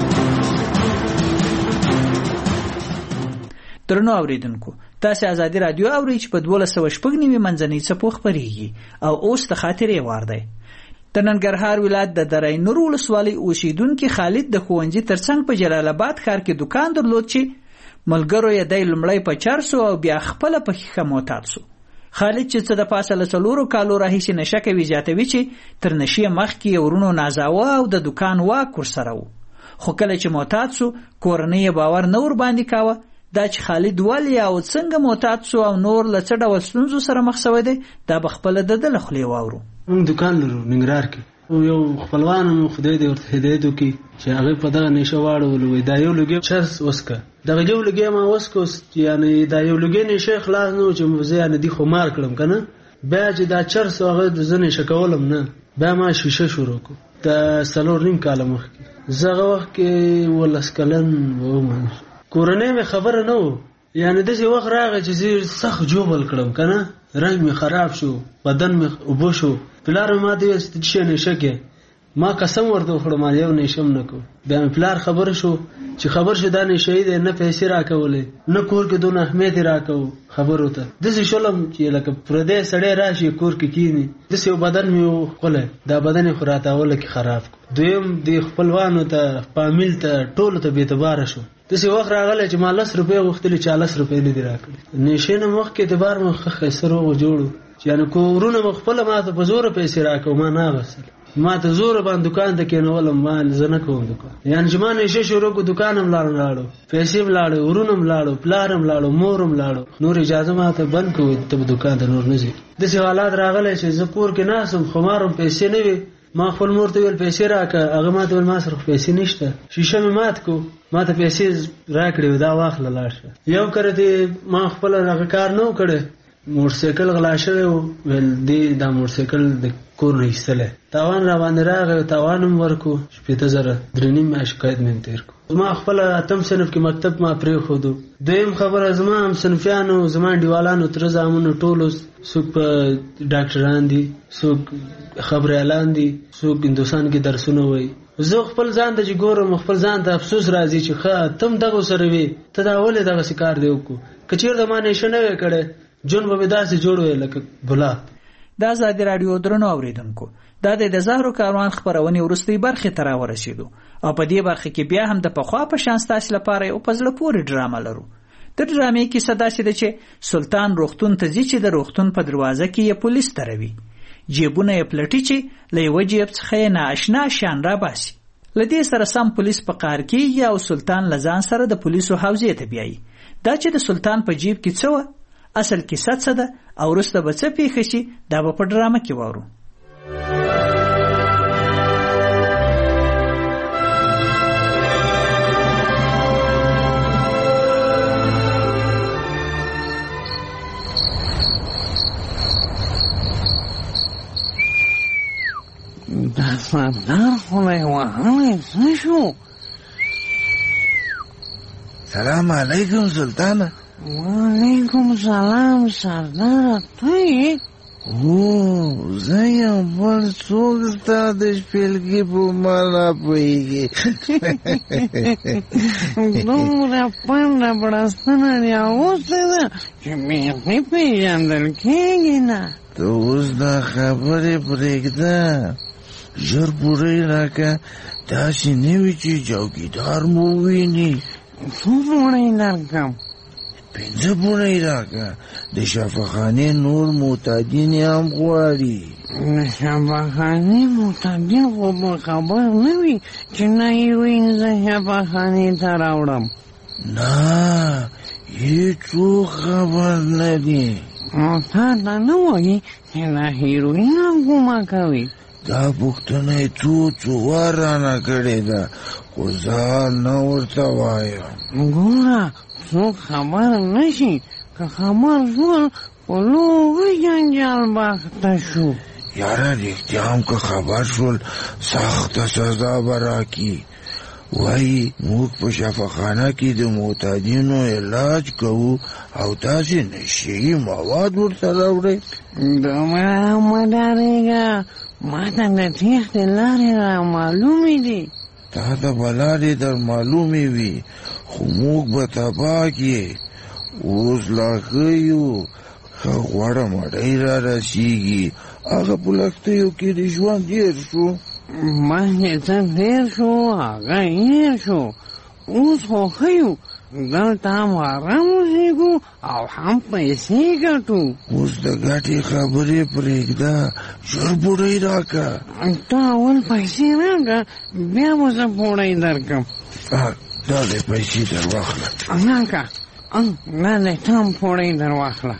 درنو اوریدونکو، تاسو ازادي رادیو اورئ چې په دولس سوه شپږ نوي منځنۍ څپو خپرېږي او اوس د خاطرې وار دی. د ننګرهار ولایت د دره نور ولسوالۍ اوسیدونکي خالد د ښوونځي ترڅنګ په جلال آباد ښار کې دکان درلود چې ملګرو یې دی لومړی په چرسو او بیا خپله په ښیښه معتاد سو. خالد چې څه د پاسه له څلورو کالو راهیسې نشه کوي زیاتوي چې تر نشې مخکې یې ورونو نازاوه او د دکان واک ورسره و، خو کله چې معتاد سو کورنۍ یې باور نه ورباندې کاوه. دا چې خالد ولې او څنګه معتاد سو او نور له څه ډول ستونزو سره مخ سوی دی دا به خپله د ده له خولې واورو. موږ دکان لرو ننګرهار کې، یو خپلوان مو خدای دې ورته هدایت وکړي چې هغه په دغه نشه واړولو وایي دا یو لوګی چرس وسکه، دغه یو لوګی ما وسکه، یعنې دا یو لوګی نشه خلاص نه و چې زه یعنې دې خو مار کړم که نه. بیا چې دا چرس هغه زه نشه کولم نه، بیا ما شیشه شروع کړو د څلور نیم کاله مخکې. زه هغه وخت کې ولس کلن وم، کورنۍ مې خبره نه و، یعنې داسې وخت راغی چې زه سخت جوبل کړم که نه، رنګ مې خراب شو، بدن مې اوبه شو. پلار مې ما ته ویل چې ته څه نشه کې، ما قسم ورته وخوړم یو نشه م نه کوم. بیا مې پلار خبر شو چې خبر شو دا نشه یي دی، نه پیسې راکولې نه کور کې دونه اهمیت یې راکوو خبرو ته. داسې شولم چې لکه پردی سړی راشي کور کې کښېني، داسې یو بدن مې وښکلی، دا بدن یې خو راته اوله کې خراب کړو. دویم د خپلوانو ته فامیل ته ټولو ته بېاعتباره شو. داسې وخت راغلی چې ما لس روپۍ غوښتلې چې لس روپۍ نه دي راکړي. نشې نه مخکې اعتبار مې ښه ښایسته روغ جوړ و چې یعنې کورونه مې خپله ما ته په زوره پیسې راکوو، ما نه اخیستل، ما ته زوره باندې دکان ته کېنولم، ما زه نه کوم دکان. یعنې چې ما نشه شروع کړو دکان هم لاړو لاړو پیسې هم لاړو ورونه هم لاړو پلار هم لاړو مور هم لاړو، نور اجازه ما ته بند کړو ته به دکان ته نور نه ځې. داسې حالات راغلی چې زه کور کې ناست وم، خمار هم پیسې نه وي. ما خپل مور ته ویل پیسې راکړه، هغه ما ته ویل ما سره پیسې نشته. شیشه مې مات کړو، ما ته پیسې راکړې دا واخله لاړ شه. یو کره دې ما خپله هغه کار نه و کړی، موټرسایکل غلا شوی و، ویل دې دا موټرسایکل د کور نه ایستلی، تاوان را باندې راغی، تاوان هم ورکړو شپېته زره، درې نیم میاشت قید مې هم تېر کړو. ما خپله اتم صنف کې مکتب ما پرېښودو، دویم خبره زما هم صنفیانو زما انډیوالانو تر زامنو ټولو څوک په ډاکټران دي څوک خبریالان دي څوک هندوستان کې درسونه وایي. زه خپل ځان ته چې ګورم خپل ځان ته افسوس راځي چې ښه تم دغه سره وي ته دا ولې دغسې کار دی وکړو که چېرته ما نشه نه وی کړی جون به مې داسې جوړ وی لکه ګلاب. د ازادي راډیو درنو اوریدونکو دا د زهرو کاروان خپرونې وروستۍ برخې ته راورسېدو او په دې برخه کې بیا هم د پخوا په شان ستاسو لپاره یو په زړه پورې ډرامه لرو. د ډرامې کیسه داسې ده چې سلطان روغتون ته ځي چې د روغتون په دروازه کې یې پولیس دروي، جیبونه یې پلټي چې له یوه جیب څخه یې نااشنا شیان راباسي. له دې سره سم پولیس په قار کېږي او سلطان له ځان سره د پولیسو حوزې ته بیایي. دا چې د سلطان په جیب کې څه وه، اصل کیسه څه ده او وروسته به څه پیښه شي، دا به په ډرامه کې واورو. دا سردار خدای وهلی څه شو؟ سلام علیکم سلطانه. وعلیکم سلام سردار. ته یې؟ او زه یم، بل څوک ستا د شپېلګي په ما نه پوهېږي. دومره پنډه بړستنه دې اغوستې ده چې بیخي پېژندل کېږي نه. ته اوس دا خبرې پرېږده، ژر پوری راکه، داسې نه وي چې چوکیدار مو وویني. څو پوړۍ درکړم؟ پنځه پوړۍ راکه، د شفاخانې نور معتادین هم غواړي. د شفاخانې معتادین خو به خبر نه وي چې نه یې وایي زه شفاخانې ته راوړم. نه هېڅوک خبر نه دي. نو تا ته نه وایي چې دا هیروین هم ګومه کوي؟ دا پوښتنه یې څو څو وار رانه کړې ده خو زه نه ورته وایم. ګوره څوک خبر نه شي، که خبر شول په لوی جنجال به اخته شو. یاره رښتیا هم که خبر شول سخته سزا به راکړي. وایي موږ په شفاخانه کې د معتادینو علاج کوو او تاسې نشهیي مواد ورته راوړئ. دومره مه ډارېږه، ما ته د تېښتې لارې را معلومې دي. تا ته به لارې در معلومې وي خو موږ به تباه کړې. اوس لا ښه یو، ښه غوړه مړۍ را رسېږي. هغه په لښتیو کې د ژوند هېر شو. مخکې څه تېر شو هغه هېر شو، اوس خو ښه یو، دلته هم آرام اوسېږو او هم پیسې ګټو. اوس د ګټې خبرې پرېږده، ژر پوړۍ راکړه. ته اول پیسې راکړه بیا به زه پوړۍ درکړم. دا دی پیسې در واخله. راکړه، دا دی ته هم پوړۍ در واخله.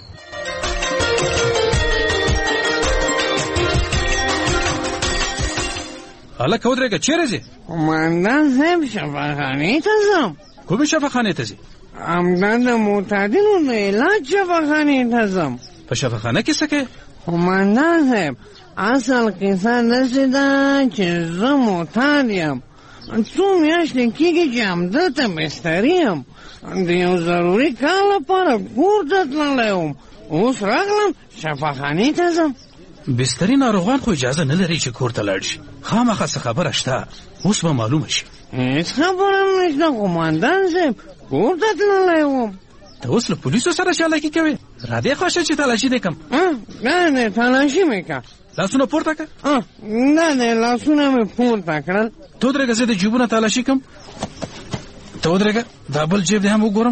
هلکه ودرېږه، چېرې ځې؟ قمندان صاحب شفاخانې ته ځم. کومې شفاخانې ته ځې؟ همدا د معتادینو د علاج شفاخانې ته ځم. په شفاخانه کې څه کوې؟ قمندان صاحب اصل کیسه داسې ده چې زه معتاد یم. څو میاشتې کېږي چې همدلته بستري یم. د یو ضروري کار لپاره کور ته تللی وم، اوس راغلم شفاخانې ته ځم. بستري ناروغان خو اجازه نه لري چې کور ته لاړ شي. خامخا څه خبره شته، اوس به معلومه شي. هېڅ خبره نشته قمندان صاحب، کور ته تللی وم. ته اوس له پولیسو سره چالاکي کوې؟ را دې خوښه چې تلاشي دې کړم؟ نه نه تلاشي مې کړه. لاسونه پورته کړه. نه نه لاسونه مې پورته کړل. ته ودرېږه، زه د جیبونه تلاشي کړم. ته ودرېږه، دا بل جیب دې هم وګورم.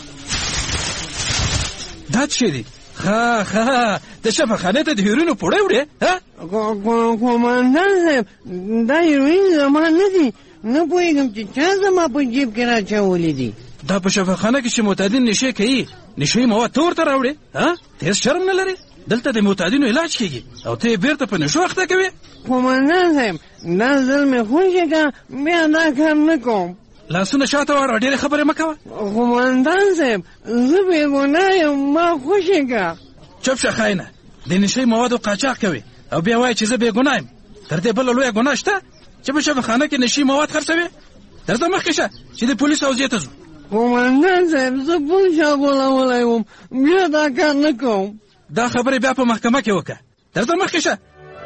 دا څه دی؟ ښه ښه د شفاخانې ته د هیروینو پوړۍ وړې؟ قمندان صاحب دا هیروین زما نه دي، نه پوهېږم چې چا زما په جیب کې راچولي دي. دا په شفاخانه کې چې معتادین نشې کوي، نشهیي مواد ته ورته راوړې؟ ته هېڅ شرم نه لرې؟ دلته د معتادینو علاج کېږي او ته یې بېرته په نشو اخته کوې. قمندان صاحب دا ځل مې خوښې کړه، بیا دا کار نه کوم. لاسونه شاته واړه، ډېرې خبرې مه کوه. قمندان صاحب زه بېګناه یم، ما خوښې کړه. چپ شه خاینه، د نشهیي موادو قاچاق کوې او بیا وایې چې زه بېګناه یم. تر دې بله لویه ګناه شته چې په شفاخانه کې نشهیي مواد خرڅوې؟ درځه مخکې شه چې د پولیسو حوزې ته ځو. قومندان صاحب زه پل شا غولولی وم بیا دا کار نه کوم. دا خبرې بیا په محکمه کې وکړه. درځه مخکې شه.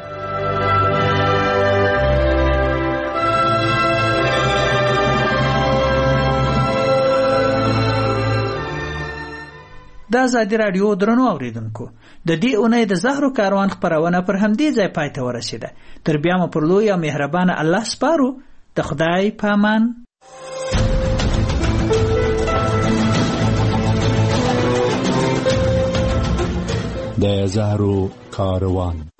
د ازادي راډیو درنو اوریدونکو د دې اونۍ د زهرو کاروان خپرونه پر همدې ځای پای ته ورسېده. تر بیا مو پر لوی او مهربانه الله سپارو. د خدای په امان. د زهرو کاروان.